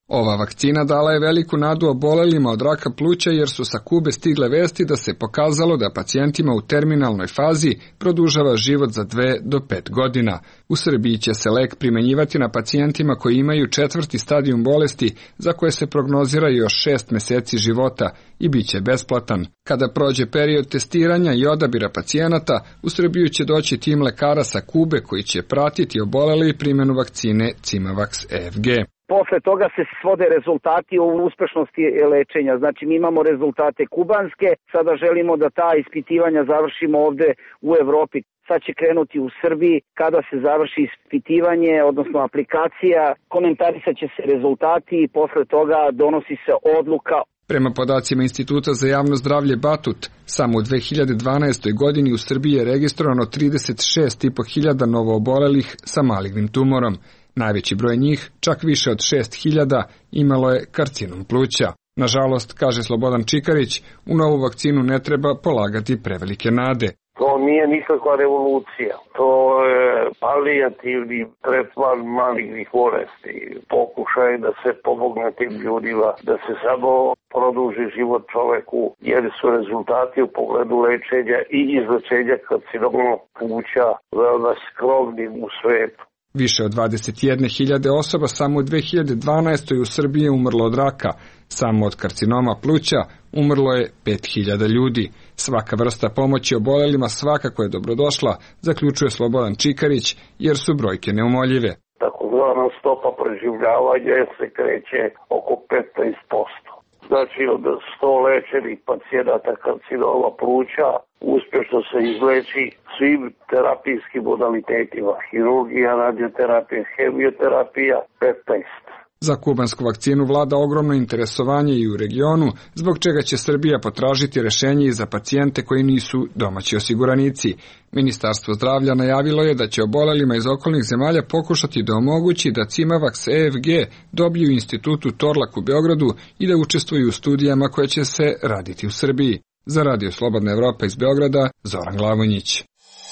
Ova vakcina dala je veliku nadu obolelima od raka pluća jer su sa Kube stigle vesti da se pokazalo da pacijentima u terminalnoj fazi produžava život za dve do pet godina. U Srbiji će se lek primenjivati na pacijentima koji imaju četvrti stadijum bolesti za koje se prognozira još šest meseci života i bit će besplatan. Kada prođe period testiranja i odabira pacijenata, u Srbiju će doći tim lekara sa Kube koji će pratiti obolele i primjenu vakcine Cimavax E F G. Posle toga se svode rezultati o uspešnosti lečenja. Znači mi imamo rezultate kubanske, sada želimo da ta ispitivanja završimo ovde u Evropi. Sad će krenuti u Srbiji kada se završi ispitivanje, odnosno aplikacija, komentarisat će se rezultati i posle toga donosi se odluka. Prema podacima Instituta za javno zdravlje Batut, samo u dve hiljade dvanaestoj. godini u Srbiji je registrovano trideset šest i po hiljada novoobolelih sa malignim tumorom. Najveći broj njih, čak više od šest hiljada, imalo je karcinom pluća. Nažalost, kaže Slobodan Čikarić, u novu vakcinu ne treba polagati prevelike nade. To nije nikakva revolucija. To je palijativni tretman malignih bolesti. Pokušaj da se pomogne tim ljudima, da se samo produži život čoveku, jer su rezultati u pogledu lečenja i izlečenja karcinoma pluća veoma skromni u svetu. Više od dvadeset jedne hiljade osoba samo u dve hiljade dvanaestoj. u Srbiji je umrlo od raka. Samo od karcinoma pluća umrlo je pet hiljada ljudi. Svaka vrsta pomoći obolelima svakako je dobrodošla, zaključuje Slobodan Čikarić, jer su brojke neumoljive. Takozvana stopa preživljavanja se kreće oko petnaest posto. Znači od sto lečenih pacijenata karcinoma pluća uspješno se izleči svim terapijskim modalitetima, hirurgija, radioterapija, hemioterapija, petnaest. Za kubansku vakcinu vlada ogromno interesovanje i u regionu, zbog čega će Srbija potražiti rešenje i za pacijente koji nisu domaći osiguranici. Ministarstvo zdravlja najavilo je da će obolelima iz okolnih zemalja pokušati da omogući da Cimavax E F G dobiju u institutu Torlak u Beogradu i da učestvuju u studijama koje će se raditi u Srbiji. Za Radio Slobodna Evropa iz Beograda, Zoran Glavonjić.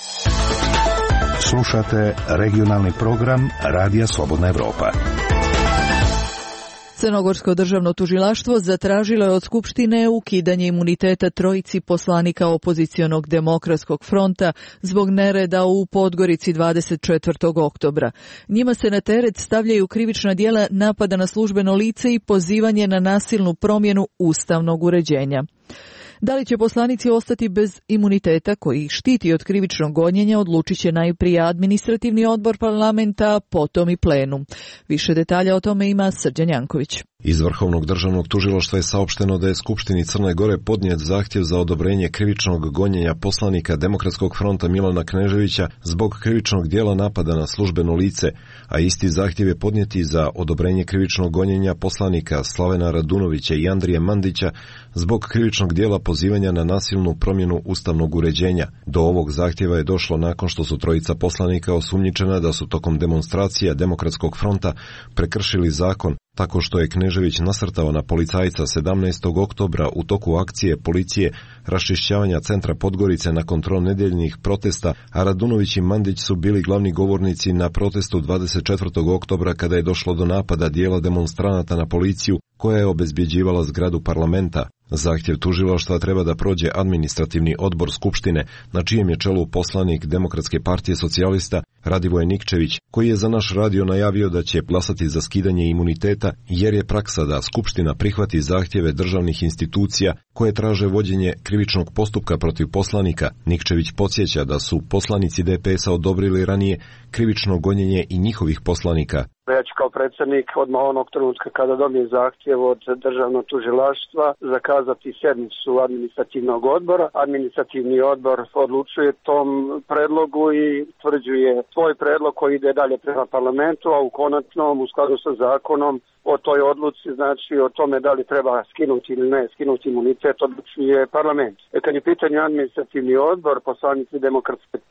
Slušate regionalni program Radija Slobodna Evropa. Crnogorsko državno tužilaštvo zatražilo je od Skupštine ukidanje imuniteta trojici poslanika opozicionog Demokratskog fronta zbog nereda u Podgorici dvadeset četvrtog oktobra. Njima se na teret stavljaju krivična djela napada na službeno lice i pozivanje na nasilnu promjenu ustavnog uređenja. Da li će poslanici ostati bez imuniteta koji ih štiti od krivičnog gonjenja, odlučit će najprije administrativni odbor parlamenta, potom i plenum. Više detalja o tome ima Srđan Janković. Iz Vrhovnog državnog tužilaštva je saopšteno da je Skupštini Crne Gore podnijet zahtjev za odobrenje krivičnog gonjenja poslanika Demokratskog fronta Milana Kneževića zbog krivičnog dijela napada na službeno lice, a isti zahtjev je podnijeti za odobrenje krivičnog gonjenja poslanika Slavena Radunovića i Andrije Mandića zbog krivičnog dijela pozivanja na nasilnu promjenu ustavnog uređenja. Do ovog zahtjeva je došlo nakon što su trojica poslanika osumnjičena da su tokom demonstracija Demokratskog fronta prekršili zakon tako što je Knežević nasrtao na policajca sedamnaestog oktobra u toku akcije policije raščišćavanja centra Podgorice nakon tronedjeljnih protesta, a Radunović i Mandić su bili glavni govornici na protestu dvadeset četvrtog oktobra kada je došlo do napada dijela demonstranata na policiju koja je obezbjeđivala zgradu parlamenta. Zahtjev tužilaštva treba da prođe administrativni odbor Skupštine, na čijem je čelu poslanik Demokratske partije socijalista Radivoje Nikčević, koji je za naš radio najavio da će glasati za skidanje imuniteta, jer je praksa da Skupština prihvati zahtjeve državnih institucija koje traže vođenje krivičnog postupka protiv poslanika. Nikčević podsjeća da su poslanici D P S-a odobrili ranije krivično gonjenje i njihovih poslanika. Ja ću kao predsjednik odmah onog trenutka kada dobije zahtjev od državnog tužilaštva zakazati sjednicu administrativnog odbora. Administrativni odbor odlučuje tom predlogu i tvrđuje svoj predlog koji ide dalje prema parlamentu, a u konačnom u skladu sa zakonom o toj odluci, znači o tome da li treba skinuti ili ne skinuti imunitet, odlučuje parlament. E kad je pitanje administrativni odbor, poslanici Demokratske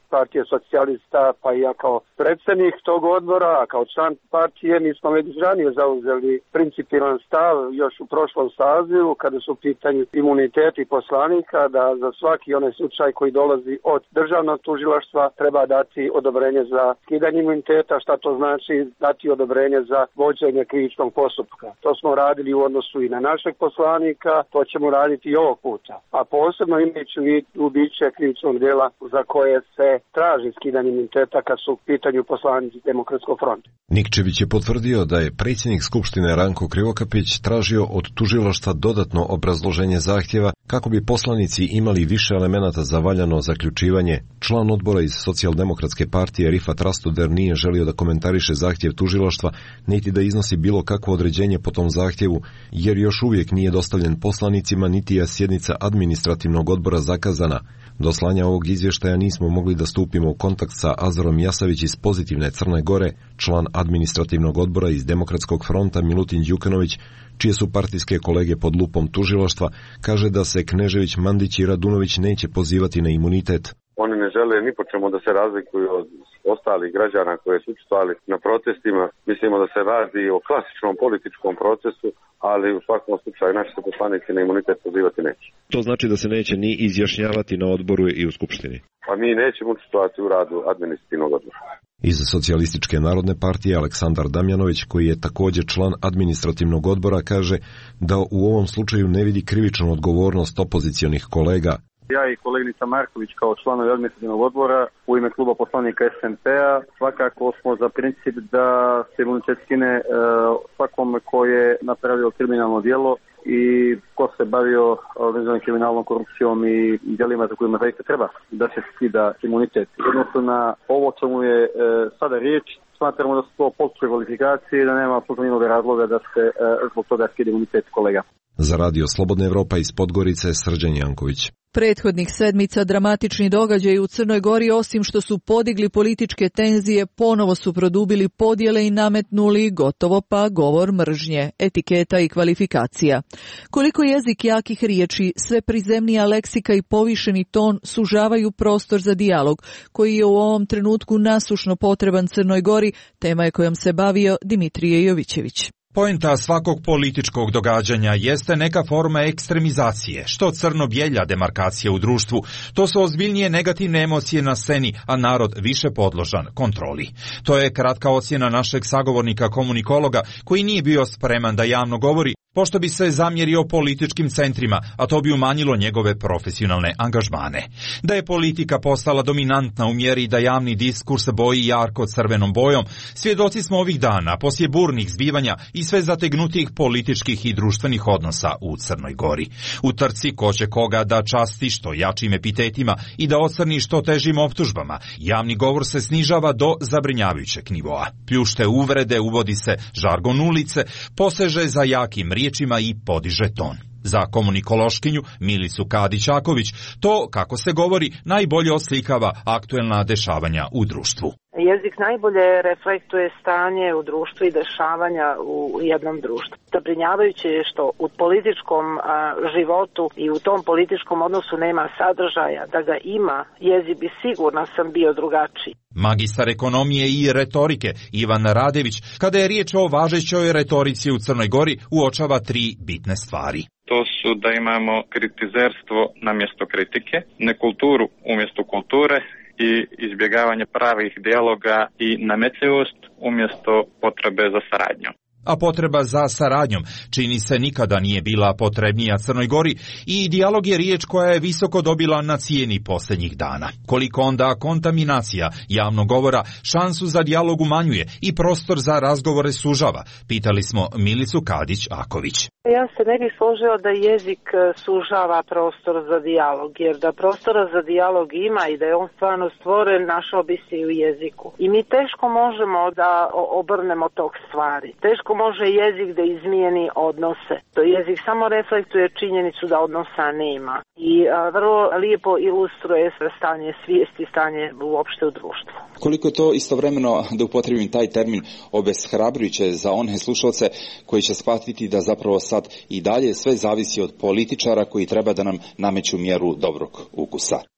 partije socijalista, pa i ja kao predsjednik tog odbora, a kao član partije, mi smo već ranije zauzeli principijelan stav još u prošlom sazivu, kada su u pitanju imuniteti poslanika, da za svaki onaj slučaj koji dolazi od državnog tužilaštva treba dati odobrenje za skidanje imuniteta, šta to znači dati odobrenje za vođenje krivičnog postupka. To smo radili u odnosu i na našeg poslanika, to ćemo raditi i ovog puta. A posebno imajući u biće krivičnog djela za koje se traži skidanje imuniteta kad su u pitanju poslanici Demokratskog fronta. Nikčević je potvrdio da je predsjednik Skupštine Ranko Krivokapić tražio od tužilaštva dodatno obrazloženje zahtjeva kako bi poslanici imali više elemenata za valjano zaključivanje. Član odbora iz Socijaldemokratske partije Rifat Rastoder nije želio da komentariše zahtjev tužilaštva, niti da iznosi bilo kakvo određenje po tom zahtjevu, jer još uvijek nije dostavljen poslanicima, niti je sjednica administrativnog odbora zakazana. Do slanja ovog izvještaja nismo mogli da stupimo u kontakt sa Azarom Jasavić iz Pozitivne Crne Gore, član administrativnog odbora iz Demokratskog fronta Milutin Đukanović, čije su partijske kolege pod lupom tužilaštva, kaže da se Knežević, Mandić i Radunović neće pozivati na imunitet. Oni ne žele ni po čemu da se razlikuju od ostalih građana koje su učestvovali na protestima. Mislimo da se radi o klasičnom političkom procesu, ali u svakom slučaju naši se poslanici na imunitet pozivati neće. To znači da se neće ni izjašnjavati na odboru i u Skupštini? Pa mi nećemo učestvovati u radu administrativnog odbora. Iz Socijalističke narodne partije Aleksandar Damjanović, koji je također član administrativnog odbora, kaže da u ovom slučaju ne vidi krivičnu odgovornost opozicionih kolega. Ja i koleginica Marković kao članovi administrativnog odbora u ime kluba poslanika S N P-a svakako smo za princip da se imunitet skine e, svakom ko je napravio kriminalno djelo i ko se bavio organizovanom kriminalnom korupcijom i djelima za kojima zaista treba da se skida imunitet. Odnosno na ovo čemu je e, sada riječ, smatramo da su to političke kvalifikacije i da nema apsolutno razloga da se e, zbog toga skida imunitet kolega. Za Radio Slobodna Evropa iz Podgorice, Srđan Janković. Prethodnih sedmica dramatični događaji u Crnoj Gori, osim što su podigli političke tenzije, ponovo su produbili podjele i nametnuli gotovo pa govor mržnje, etiketa i kvalifikacija. Koliko jezik jakih riječi, sve prizemnija leksika i povišeni ton sužavaju prostor za dijalog, koji je u ovom trenutku nasušno potreban Crnoj Gori, tema je kojom se bavio Dimitrije Jovićević. Poenta svakog političkog događanja jeste neka forma ekstremizacije, što crno-bijelja demarkacija u društvu. To su ozbiljnije negativne emocije na sceni, a narod više podložan kontroli. To je kratka ocjena našeg sagovornika komunikologa, koji nije bio spreman da javno govori, pošto bi se zamjerio političkim centrima, a to bi umanjilo njegove profesionalne angažmane. Da je politika postala dominantna u mjeri da javni diskurs boji jarko crvenom bojom, svjedoci smo ovih dana, poslije burnih zbivanja i sve zategnutih političkih i društvenih odnosa u Crnoj Gori. U trci ko će koga da časti što jačim epitetima i da ocrni što težim optužbama, javni govor se snižava do zabrinjavajućeg nivoa. Pljušte uvrede, uvodi se žargon ulice, poseže za jakim riječima i podiže ton. Za komunikološkinju Milicu Kadić-Aković to, kako se govori, najbolje oslikava aktuelna dešavanja u društvu. Jezik najbolje reflektuje stanje u društvu i dešavanja u jednom društvu. Zabrinjavajuće je što u političkom a, životu i u tom političkom odnosu nema sadržaja. Da ga ima, jezik bi sigurno sam bio drugačiji. Magistar ekonomije i retorike Ivan Radević, kada je riječ o važećoj retorici u Crnoj Gori, uočava tri bitne stvari. To su da imamo kritizerstvo na mjesto kritike, nekulturu umjesto kulture i izbjegavanje pravih dijaloga i nametljivost umjesto potrebe za saradnjom. A potreba za saradnjom čini se nikada nije bila potrebnija Crnoj Gori i dijalog je riječ koja je visoko dobila na cijeni posljednjih dana. Koliko onda kontaminacija javnog govora šansu za dijalog umanjuje i prostor za razgovore sužava, pitali smo Milicu Kadić-Aković. Ja se ne bih složila da jezik sužava prostor za dijalog, jer da prostora za dijalog ima i da je on stvarno stvoren, našao bi se i u jeziku. I mi teško možemo da obrnemo tok stvari. Teško može jezik da izmijeni odnose. To jezik samo reflektuje činjenicu da odnosa nema. I a, vrlo lijepo ilustruje stanje svijesti, stanje uopšte u društvu. Koliko je to istovremeno, da upotrebim taj termin, obeshrabrujuće za one slušalce koji će shvatiti da zapravo sad i dalje sve zavisi od političara koji treba da nam nameću mjeru dobrog ukusa.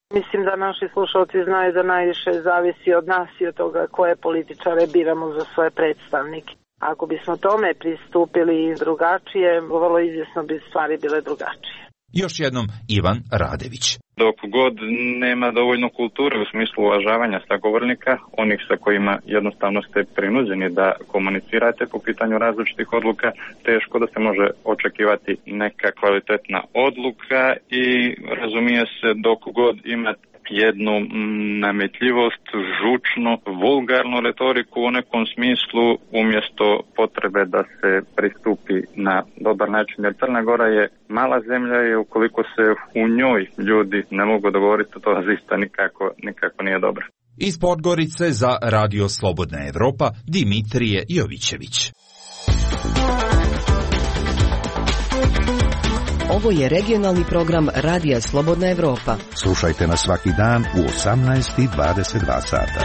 Mislim da naši slušalci znaju da najviše zavisi od nas i od toga koje političare biramo za svoje predstavnike. Ako bismo tome pristupili drugačije, vrlo izvjesno bi stvari bile drugačije. Još jednom Ivan Radević. Dok god nema dovoljno kulture u smislu uvažavanja sagovornika, onih sa kojima jednostavno ste prinuđeni da komunicirate po pitanju različitih odluka, teško da se može očekivati neka kvalitetna odluka i razumije se dok god imate jednu nametljivost, žučnu, vulgarnu retoriku u nekom smislu umjesto potrebe da se pristupi na dobar način. Jer Crna Gora je mala zemlja i ukoliko se u njoj ljudi ne mogu dogovoriti, to zaista nikako, nikako nije dobro. Iz Podgorice za Radio Slobodna Evropa Dimitrije Jovićević. Ovo je regionalni program Radija Slobodna Evropa. Slušajte nas svaki dan u osamnaest i dvadeset dva sata.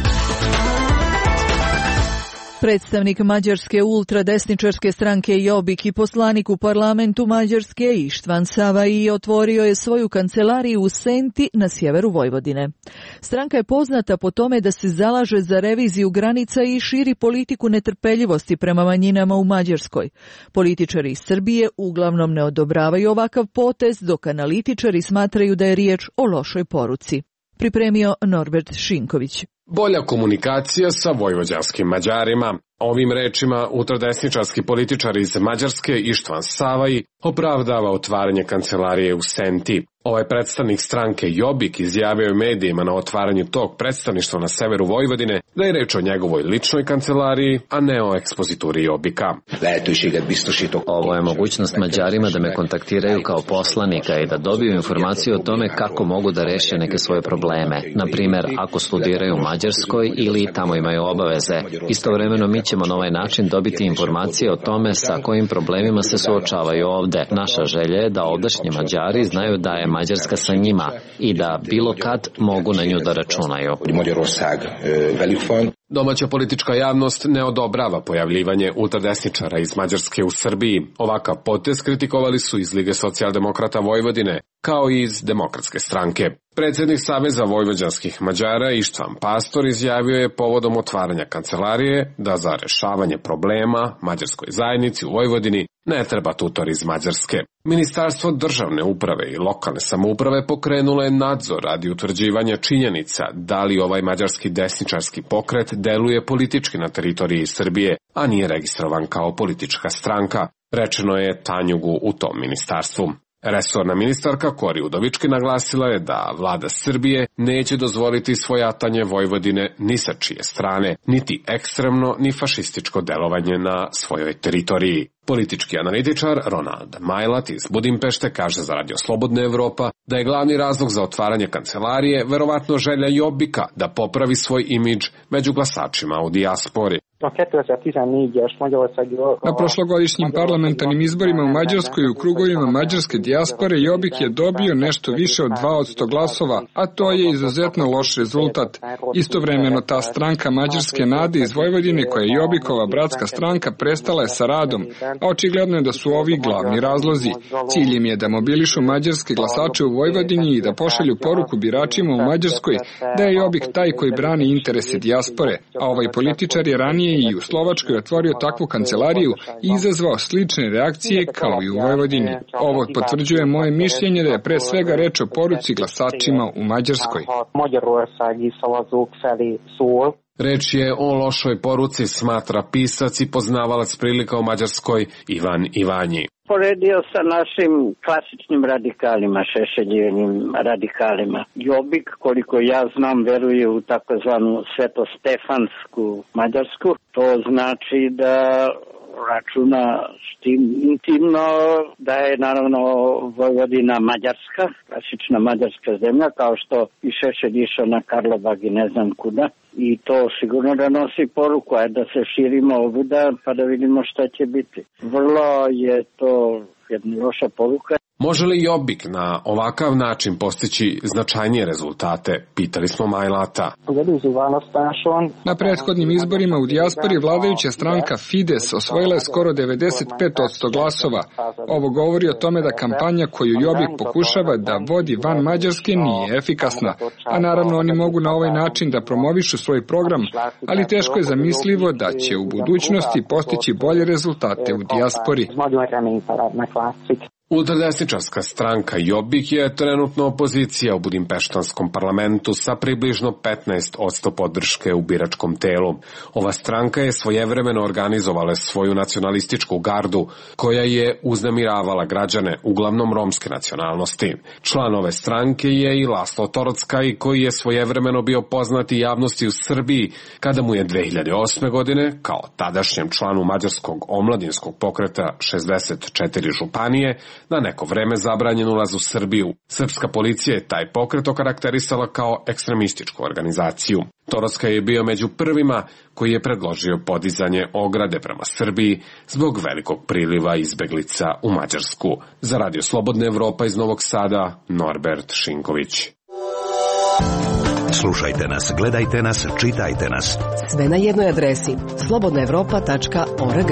Predstavnik mađarske ultradesničarske stranke Jobbik i poslanik u parlamentu Mađarske Ištvan Savai otvorio je svoju kancelariju u Senti na sjeveru Vojvodine. Stranka je poznata po tome da se zalaže za reviziju granica i širi politiku netrpeljivosti prema manjinama u Mađarskoj. Političari iz Srbije uglavnom ne odobravaju ovakav potez, dok analitičari smatraju da je riječ o lošoj poruci. Pripremio Norbert Šinković. Bolja komunikacija sa vojvođanskim Mađarima. Ovim rečima ultradesničarski političar iz Mađarske Ištvan Savai opravdava otvaranje kancelarije u Senti. Ovaj predstavnik stranke Jobbik izjavio je medijima na otvaranju tog predstavništva na severu Vojvodine da je reč o njegovoj ličnoj kancelariji, a ne o ekspozituri Jobbika. Ovo je mogućnost Mađarima da me kontaktiraju kao poslanika i da dobiju informaciju o tome kako mogu da reše neke svoje probleme. Na primjer, ako studiraju u Mađarskoj ili tamo imaju obaveze. Istovremeno mi ćemo na ovaj način dobiti informacije o tome sa kojim problemima se suočavaju ovde. Naša želja je da ovdašnji Mađari znaju da je Mađarska sa njima i da bilo kad mogu na nju da računaju. Domaća politička javnost ne odobrava pojavljivanje ultradesničara iz Mađarske u Srbiji. Ovakav potez kritikovali su iz Lige socijaldemokrata Vojvodine, kao i iz Demokratske stranke. Predsjednik Saveza vojvođanskih Mađara Ištvan Pastor izjavio je povodom otvaranja kancelarije da za rešavanje problema mađarskoj zajednici u Vojvodini ne treba tutor iz Mađarske. Ministarstvo državne uprave i lokalne samouprave pokrenulo je nadzor radi utvrđivanja činjenica da li ovaj mađarski desničarski pokret deluje politički na teritoriji Srbije, a nije registrovan kao politička stranka, rečeno je Tanjugu u tom ministarstvu. Resorna ministarka Kori Udovički naglasila je da vlada Srbije neće dozvoliti svojatanje Vojvodine ni sa čije strane, niti ekstremno, ni fašističko delovanje na svojoj teritoriji. Politički analitičar Ronald Majlat iz Budimpešte kaže za Radio Slobodna Evropa da je glavni razlog za otvaranje kancelarije verovatno želja Jobbika da popravi svoj imidž među glasačima u dijaspori. Na prošlogodišnjim parlamentarnim izborima u Mađarskoj i u krugovima mađarske dijaspore Jobbik je dobio nešto više od dva posto glasova, a to je izuzetno loš rezultat. Istovremeno ta stranka Mađarske nade iz Vojvodine, koja je Jobbikova bratska stranka, prestala je sa radom, a očigledno je da su ovi glavni razlozi. Cilj im je da mobilišu mađarske glasače u Vojvodini i da pošalju poruku biračima u Mađarskoj da je Jobbik taj koji brani interese dijaspore, a ovaj političar je ranije i u Slovačkoj otvorio takvu kancelariju i izazvao slične reakcije kao i u Vojvodini. Ovo potvrđuje moje mišljenje da je pre svega reč o poruci glasačima u Mađarskoj. Reč je o lošoj poruci, smatra pisac i poznavalac prilika u Mađarskoj Ivan Ivanji. Poredio sa našim klasičnim radikalima, Šešeljevim radikalima. Jobbik, koliko ja znam, veruje u takozvanu svetostefansku Mađarsku. To znači da računa intimno da je naravno Vojvodina Mađarska, klasična mađarska zemlja, kao što i Šešelj išao na Karlobag i ne znam kuda. I to sigurno da nosi poruku, a da se širimo ovuda pa da vidimo šta će biti. Vrlo je to jedna loša poruka. Može li Jobbik na ovakav način postići značajnije rezultate? Pitali smo Majlata. Na prethodnim izborima u dijaspori vladajuća stranka Fides osvojila je skoro devedeset pet posto glasova. Ovo govori o tome da kampanja koju Jobbik pokušava da vodi van Mađarske nije efikasna, a naravno oni mogu na ovaj način da promovišu svoj program, ali teško je zamislivo da će u budućnosti postići bolje rezultate u dijaspori. Ultradesničarska stranka Jobbik je trenutno opozicija u budimpeštanskom parlamentu sa približno petnaest posto podrške u biračkom telu. Ova stranka je svojevremeno organizovala svoju nacionalističku gardu koja je uznemiravala građane, uglavnom romske nacionalnosti. Član ove stranke je i Laslo Torockaj, koji je svojevremeno bio poznati javnosti u Srbiji kada mu je dve hiljade osme. godine, kao tadašnjem članu mađarskog omladinskog pokreta šezdeset četiri županije, na neko vreme zabranjen ulaz u Srbiju. Srpska policija je taj pokret okarakterisala kao ekstremističku organizaciju. Torockaj je bio među prvima koji je predložio podizanje ograde prema Srbiji zbog velikog priliva izbeglica u Mađarsku. Za Radio Slobodna Evropa iz Novog Sada, Norbert Šinković. Slušajte nas, gledajte nas, čitajte nas. Sve na jednoj adresi slobodna evropa tačka org.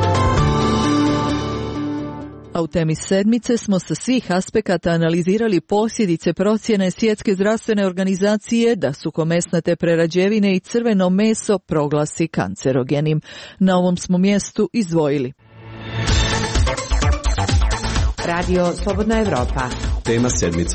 A u temi sedmice smo sa svih aspekata analizirali posljedice procjene Svjetske zdravstvene organizacije da suhomesnate prerađevine i crveno meso proglasi kancerogenim. Na ovom smo mjestu izdvojili Radio Slobodna Evropa. Tema sedmice.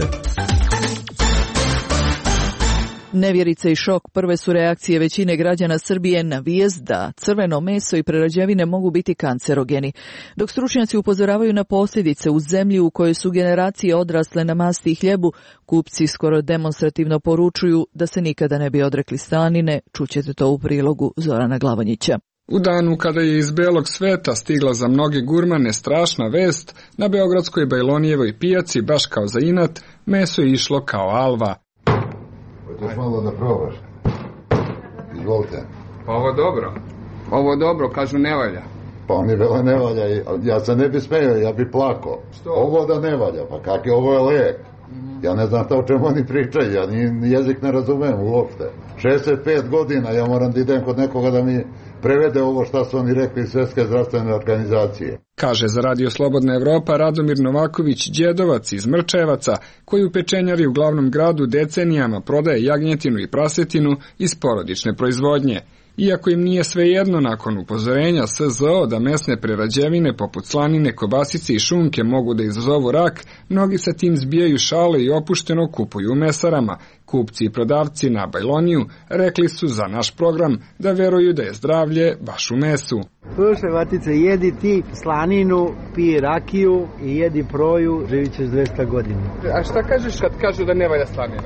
Nevjerica i šok prve su reakcije većine građana Srbije na vijest da crveno meso i prerađevine mogu biti kancerogeni. Dok stručnjaci upozoravaju na posljedice u zemlji u kojoj su generacije odrasle na masti i hljebu, kupci skoro demonstrativno poručuju da se nikada ne bi odrekli slanine. Čućete to u prilogu Zorana Glavonjića. U danu kada je iz belog sveta stigla za mnoge gurmane strašna vest, na beogradskoj Bajlonijevoj pijaci, baš kao za inat, meso je išlo kao alva. Hoćeš malo da probaš? Izvolite. Pa ovo dobro. Ovo dobro, kažu ne valja. Pa oni vele ne valja. Ja se ne bi smeo, ja bi plako. Što? Ovo da ne valja, pa kak je, ovo je lijek. Ja ne znam to o čemu oni pričaju, ja ni jezik ne razumem uopšte. šezdeset pet godina ja moram da idem kod nekoga da mi prevede ovo šta su oni rekli iz Svjetske zdravstvene organizacije. Kaže za Radio Slobodna Evropa Radomir Novaković, djedovac iz Mrčevaca, koji u pečenjari u glavnom gradu decenijama prodaje jagnjetinu i prasetinu iz porodične proizvodnje. Iako im nije svejedno nakon upozorenja S Z O da mesne prerađevine poput slanine, kobasice i šunke mogu da izazovu rak, mnogi sa tim zbijaju šale i opušteno kupuju u mesarama. Kupci i prodavci na Bajloniju rekli su za naš program da veruju da je zdravlje baš u mesu. Slušaj, Vatice, jedi ti slaninu, pije rakiju i jedi proju, živit ćeš dvesta godina. A šta kažeš kad kažu da ne valja slanina?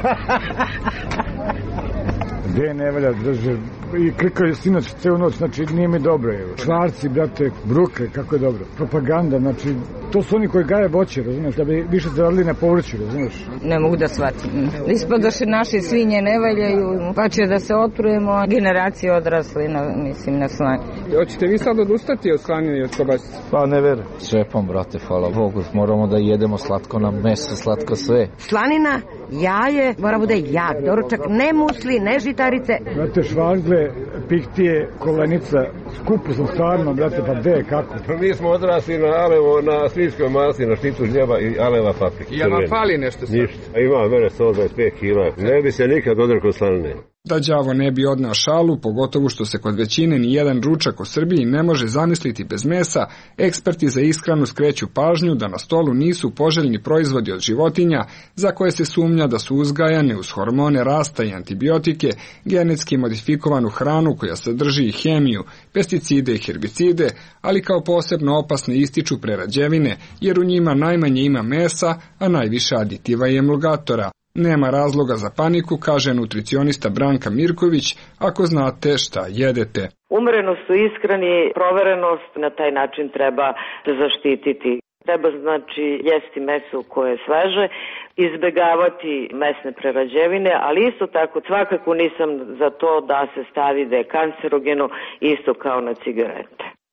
Gde ne valja, drže, i klikaju sinoć celu noć, znači nije mi dobro. Evo. Švarci, brate, bruke, kako je dobro. Propaganda, znači, to su oni koji gaje voće, razumiješ, da bi više zaradili na povrću, razumiješ. Ne mogu da shvatim. Ispadoše naše svinje ne valjaju, pa će da se otrujemo, generacije odrasli, na, mislim, na slanje. Hoćete vi sad odustati od slanine i od kobasice? Pa ne verujem. Šepom, brate, hvala Bogu, moramo da jedemo slatko na meso, slatko sve. Slanina, jaje, mora bude jak doručak, ne musli, ne žitarice. Brate, švargle, pihtije, kolenica, skupo sam stvarno, brate, pa gde, kako? Mi smo odrasli na alevo, na svinjskoj masi, na štitu hljeba i aleva paprike. I ja vam fali nešto sad? Ništa. Ima mene sto dvadeset pet kila. Ne bi se nikad odrekao slanine. Da đavo ne bi odneo šalu, pogotovo što se kod većine ni jedan ručak u Srbiji ne može zamisliti bez mesa, eksperti za ishranu skreću pažnju da na stolu nisu poželjni proizvodi od životinja za koje se sumnja da su uzgajane uz hormone rasta i antibiotike, genetski modifikovanu hranu koja sadrži hemiju, pesticide i herbicide, ali kao posebno opasne ističu prerađevine, jer u njima najmanje ima mesa, a najviše aditiva i emulgatora. Nema razloga za paniku, kaže nutricionista Branka Mirković, ako znate šta jedete. Umerenost u ishrani, proverenost, na taj način treba se zaštititi. Treba znači jesti meso koje je sveže, izbegavati mesne prerađevine, ali isto tako svakako nisam za to da se stavi da je kancerogeno, isto kao na cigarete.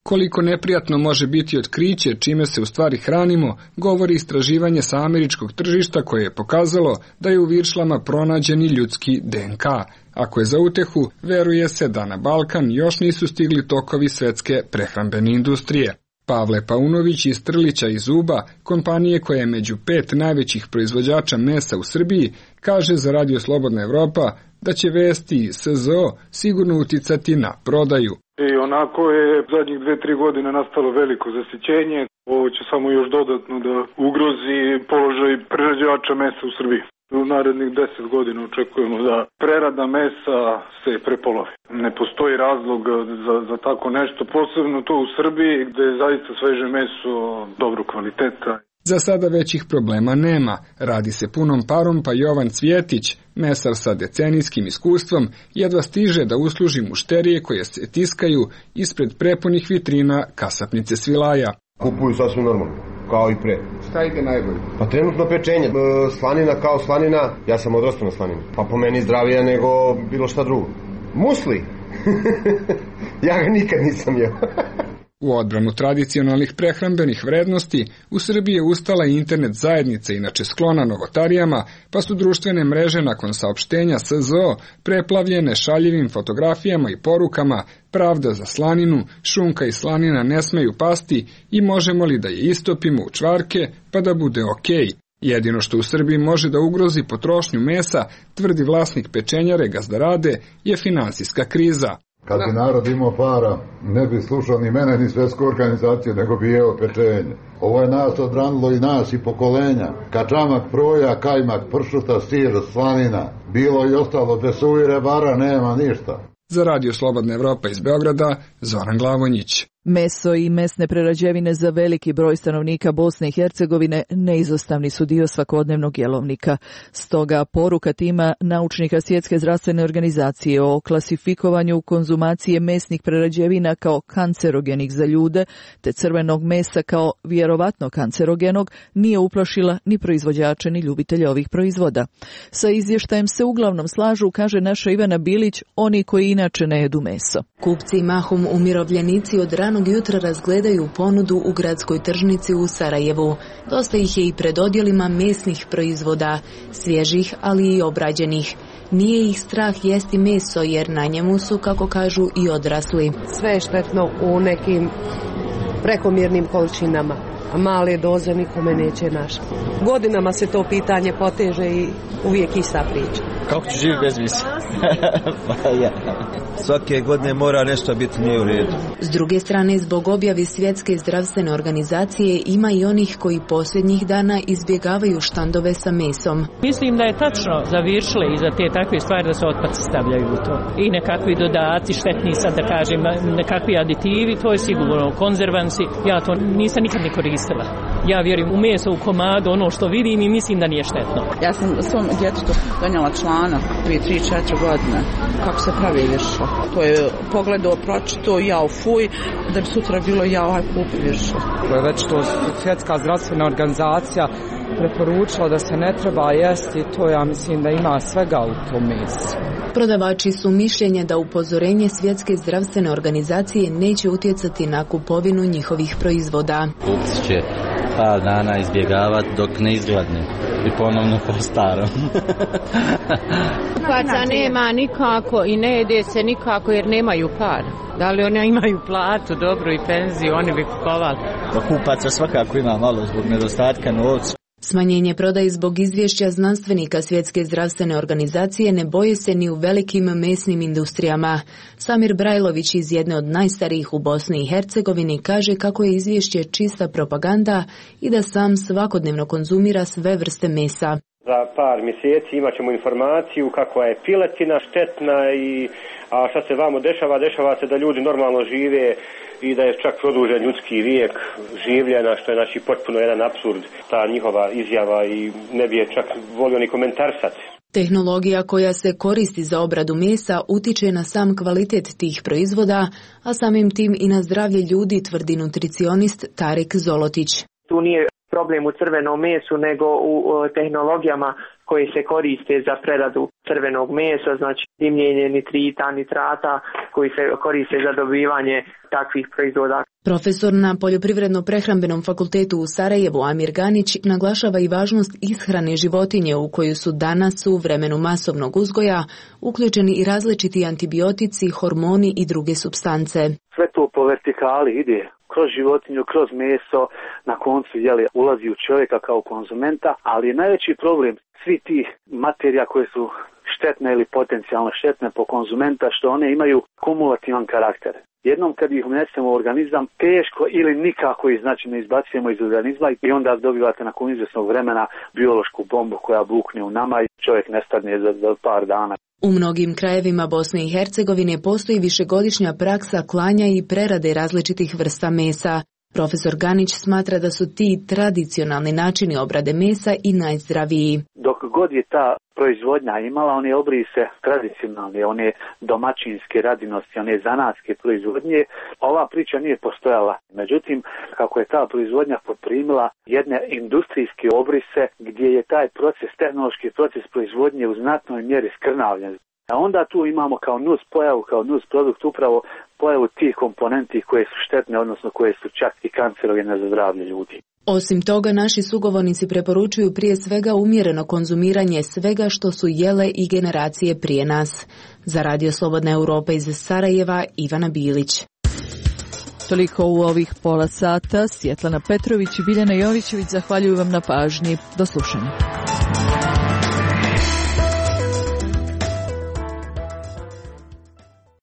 Koliko neprijatno može biti otkriće čime se u stvari hranimo, govori istraživanje sa američkog tržišta koje je pokazalo da je u viršlama pronađeni ljudski D N K. Ako je za utehu, veruje se da na Balkan još nisu stigli tokovi svetske prehrambene industrije. Pavle Paunović iz Trlića iz Uba, kompanije koja je među pet najvećih proizvođača mesa u Srbiji, kaže za Radio Slobodna Evropa da će vesti S Z O sigurno uticati na prodaju. I onako je zadnjih dve, tri godine nastalo veliko zasićenje. Ovo će samo još dodatno da ugrozi položaj prerađivača mesa u Srbiji. U narednih deset godina očekujemo da prerada mesa se prepolovi. Ne postoji razlog za, za tako nešto, posebno to u Srbiji gde je zaista sveže meso dobro kvaliteta. Za sada većih problema nema. Radi se punom parom, pa Jovan Cvjetić, mesar sa decenijskim iskustvom, jedva stiže da usluži mušterije koje se tiskaju ispred prepunih vitrina kasapnice Svilaja. Kupuju sasvim normalno, kao i pre. Šta ide najbolje? Pa trenutno pečenje. E, slanina kao slanina, ja sam odrastao na slanini. Pa po meni zdravija nego bilo šta drugo. Musli? Ja ga nikad nisam jeo. U odbranu tradicionalnih prehrambenih vrednosti, u Srbiji je ustala i internet zajednica, inače sklona novotarijama, pa su društvene mreže nakon saopštenja S Z O preplavljene šaljivim fotografijama i porukama pravda za slaninu, šunka i slanina ne smeju pasti i možemo li da je istopimo u čvarke pa da bude okej. Jedino što u Srbiji može da ugrozi potrošnju mesa, tvrdi vlasnik pečenjare Gazdarade, je finansijska kriza. Kad bi narod imao para, ne bi slušao ni mene, ni svetsku organizaciju, nego bi jeo pečenje. Ovo je nas odbranilo i nas i pokolenja. Kačamak, proja, kajmak, pršuta, sir, slanina. Bilo i ostalo, bez suvire bara nema ništa. Za Radio Slobodna Evropa iz Beograda, Zoran Glavonjić. Meso i mesne prerađevine za veliki broj stanovnika Bosne i Hercegovine neizostavni su dio svakodnevnog jelovnika. Stoga poruka tima naučnika Svjetske zdravstvene organizacije o klasifikovanju konzumacije mesnih prerađevina kao kancerogenih za ljude te crvenog mesa kao vjerovatno kancerogenog nije uplašila ni proizvođače ni ljubitelje ovih proizvoda. Sa izvještajem se uglavnom slažu, kaže naša Ivana Bilić, oni koji inače ne jedu meso. Kupci mahom umirovljenici od ranog jutra razgledaju ponudu u gradskoj tržnici u Sarajevu. Dosta ih je i pred odjelima mesnih proizvoda, svježih ali i obrađenih. Nije ih strah jesti meso jer na njemu su, kako kažu, i odrasli. Sve je štetno u nekim prekomjernim količinama, a male doze nikome neće naša. Godinama se to pitanje poteže i uvijek ista priča. Kako ću živjeti bez mesa? Pa ja. Svake godine mora nešto biti nije u redu. S druge strane, zbog objavi Svjetske zdravstvene organizacije ima i onih koji posljednjih dana izbjegavaju štandove sa mesom. Mislim da je tačno za viršle i za te takve stvari da se otpaci stavljaju u to. I nekakvi dodaci, štetni sad da kažem, nekakvi aditivi, to je sigurno konzervansi. Ja to nisam nikad ne koristila. Ja vjerujem u meso, u komadu, ono što vidim i mislim da nije štetno. Ja sam svom djetetu donijela članak dvije, tri, četiri godine kako se pravi viršla. To je pogledao, pročito, jao fuj, da bi sutra bilo jao aj kupi viršla. To je već to Svjetska zdravstvena organizacija preporučila da se ne treba jesti, to ja mislim da ima svega u tom mesu. Prodavači su mišljenja da upozorenje Svjetske zdravstvene organizacije neće utjecati na kupovinu njihovih proizvoda. Kupci će par dana izbjegavati dok ne izgladne i ponovno po starom. Kupaca nema nikako i ne jede se nikako jer nemaju par. Da li oni imaju platu, dobru i penziju, oni bi kupovali. Da kupaca svakako ima malo zbog nedostatka novca. Smanjenje prodaje zbog izvješća znanstvenika Svjetske zdravstvene organizacije ne boje se ni u velikim mesnim industrijama. Samir Brajlović iz jedne od najstarijih u Bosni i Hercegovini kaže kako je izvješće čista propaganda i da sam svakodnevno konzumira sve vrste mesa. Za par mjeseci imat ćemo informaciju kakva je piletina štetna i a šta se vamo dešava, dešava se da ljudi normalno žive i da je čak produžen ljudski vijek življenja, što je znači potpuno jedan apsurd, ta njihova izjava i ne bi je čak volio ni komentarsati. Tehnologija koja se koristi za obradu mesa utiče na sam kvalitet tih proizvoda, a samim tim i na zdravlje ljudi, tvrdi nutricionist Tarik Zolotić. Tu nije problem u crvenom mesu, nego u tehnologijama koje se koriste za preradu crvenog mesa, znači dimljenje nitrita, nitrata, koji se koriste za dobivanje takvih proizvoda. Profesor na Poljoprivredno-prehrambenom fakultetu u Sarajevu Amir Ganić naglašava i važnost ishrane životinje u koju su danas u vremenu masovnog uzgoja uključeni i različiti antibiotici, hormoni i druge supstance. Sve to po vertikali ide kroz životinju, kroz meso, na koncu jeli, ulazi u čovjeka kao konzumenta, ali je najveći problem svi tih materija koje su štetne ili potencijalno štetne po konzumenta, što one imaju kumulativan karakter. Jednom kad ih unesemo u organizam, teško ili nikako ih znači ne izbacujemo iz organizma i onda dobivate nakon izvjesnog vremena biološku bombu koja bukne u nama i čovjek nestane za, za par dana. U mnogim krajevima Bosne i Hercegovine postoji višegodišnja praksa klanja i prerade različitih vrsta mesa. Profesor Ganić smatra da su ti tradicionalni načini obrade mesa i najzdraviji. Dok god je ta proizvodnja imala one obrise tradicionalne, one domaćinske radinosti, one zanatske proizvodnje, ova priča nije postojala. Međutim, kako je ta proizvodnja poprimila jedne industrijske obrise gdje je taj proces, tehnološki proces proizvodnje u znatnoj mjeri skrnavljen. A onda tu imamo kao nus pojavu, kao nus produkt upravo pojavu tih komponenti koje su štetne, odnosno koje su čak i kancerogene za zdravlje ljudi. Osim toga, naši sugovornici preporučuju prije svega umjereno konzumiranje svega što su jele i generacije prije nas. Za Radio Slobodna Europa iz Sarajeva, Ivana Bilić. Toliko u ovih pola sata. Svjetlana Petrović i Biljana Jovićević zahvaljuju vam na pažnji. Do slušanja.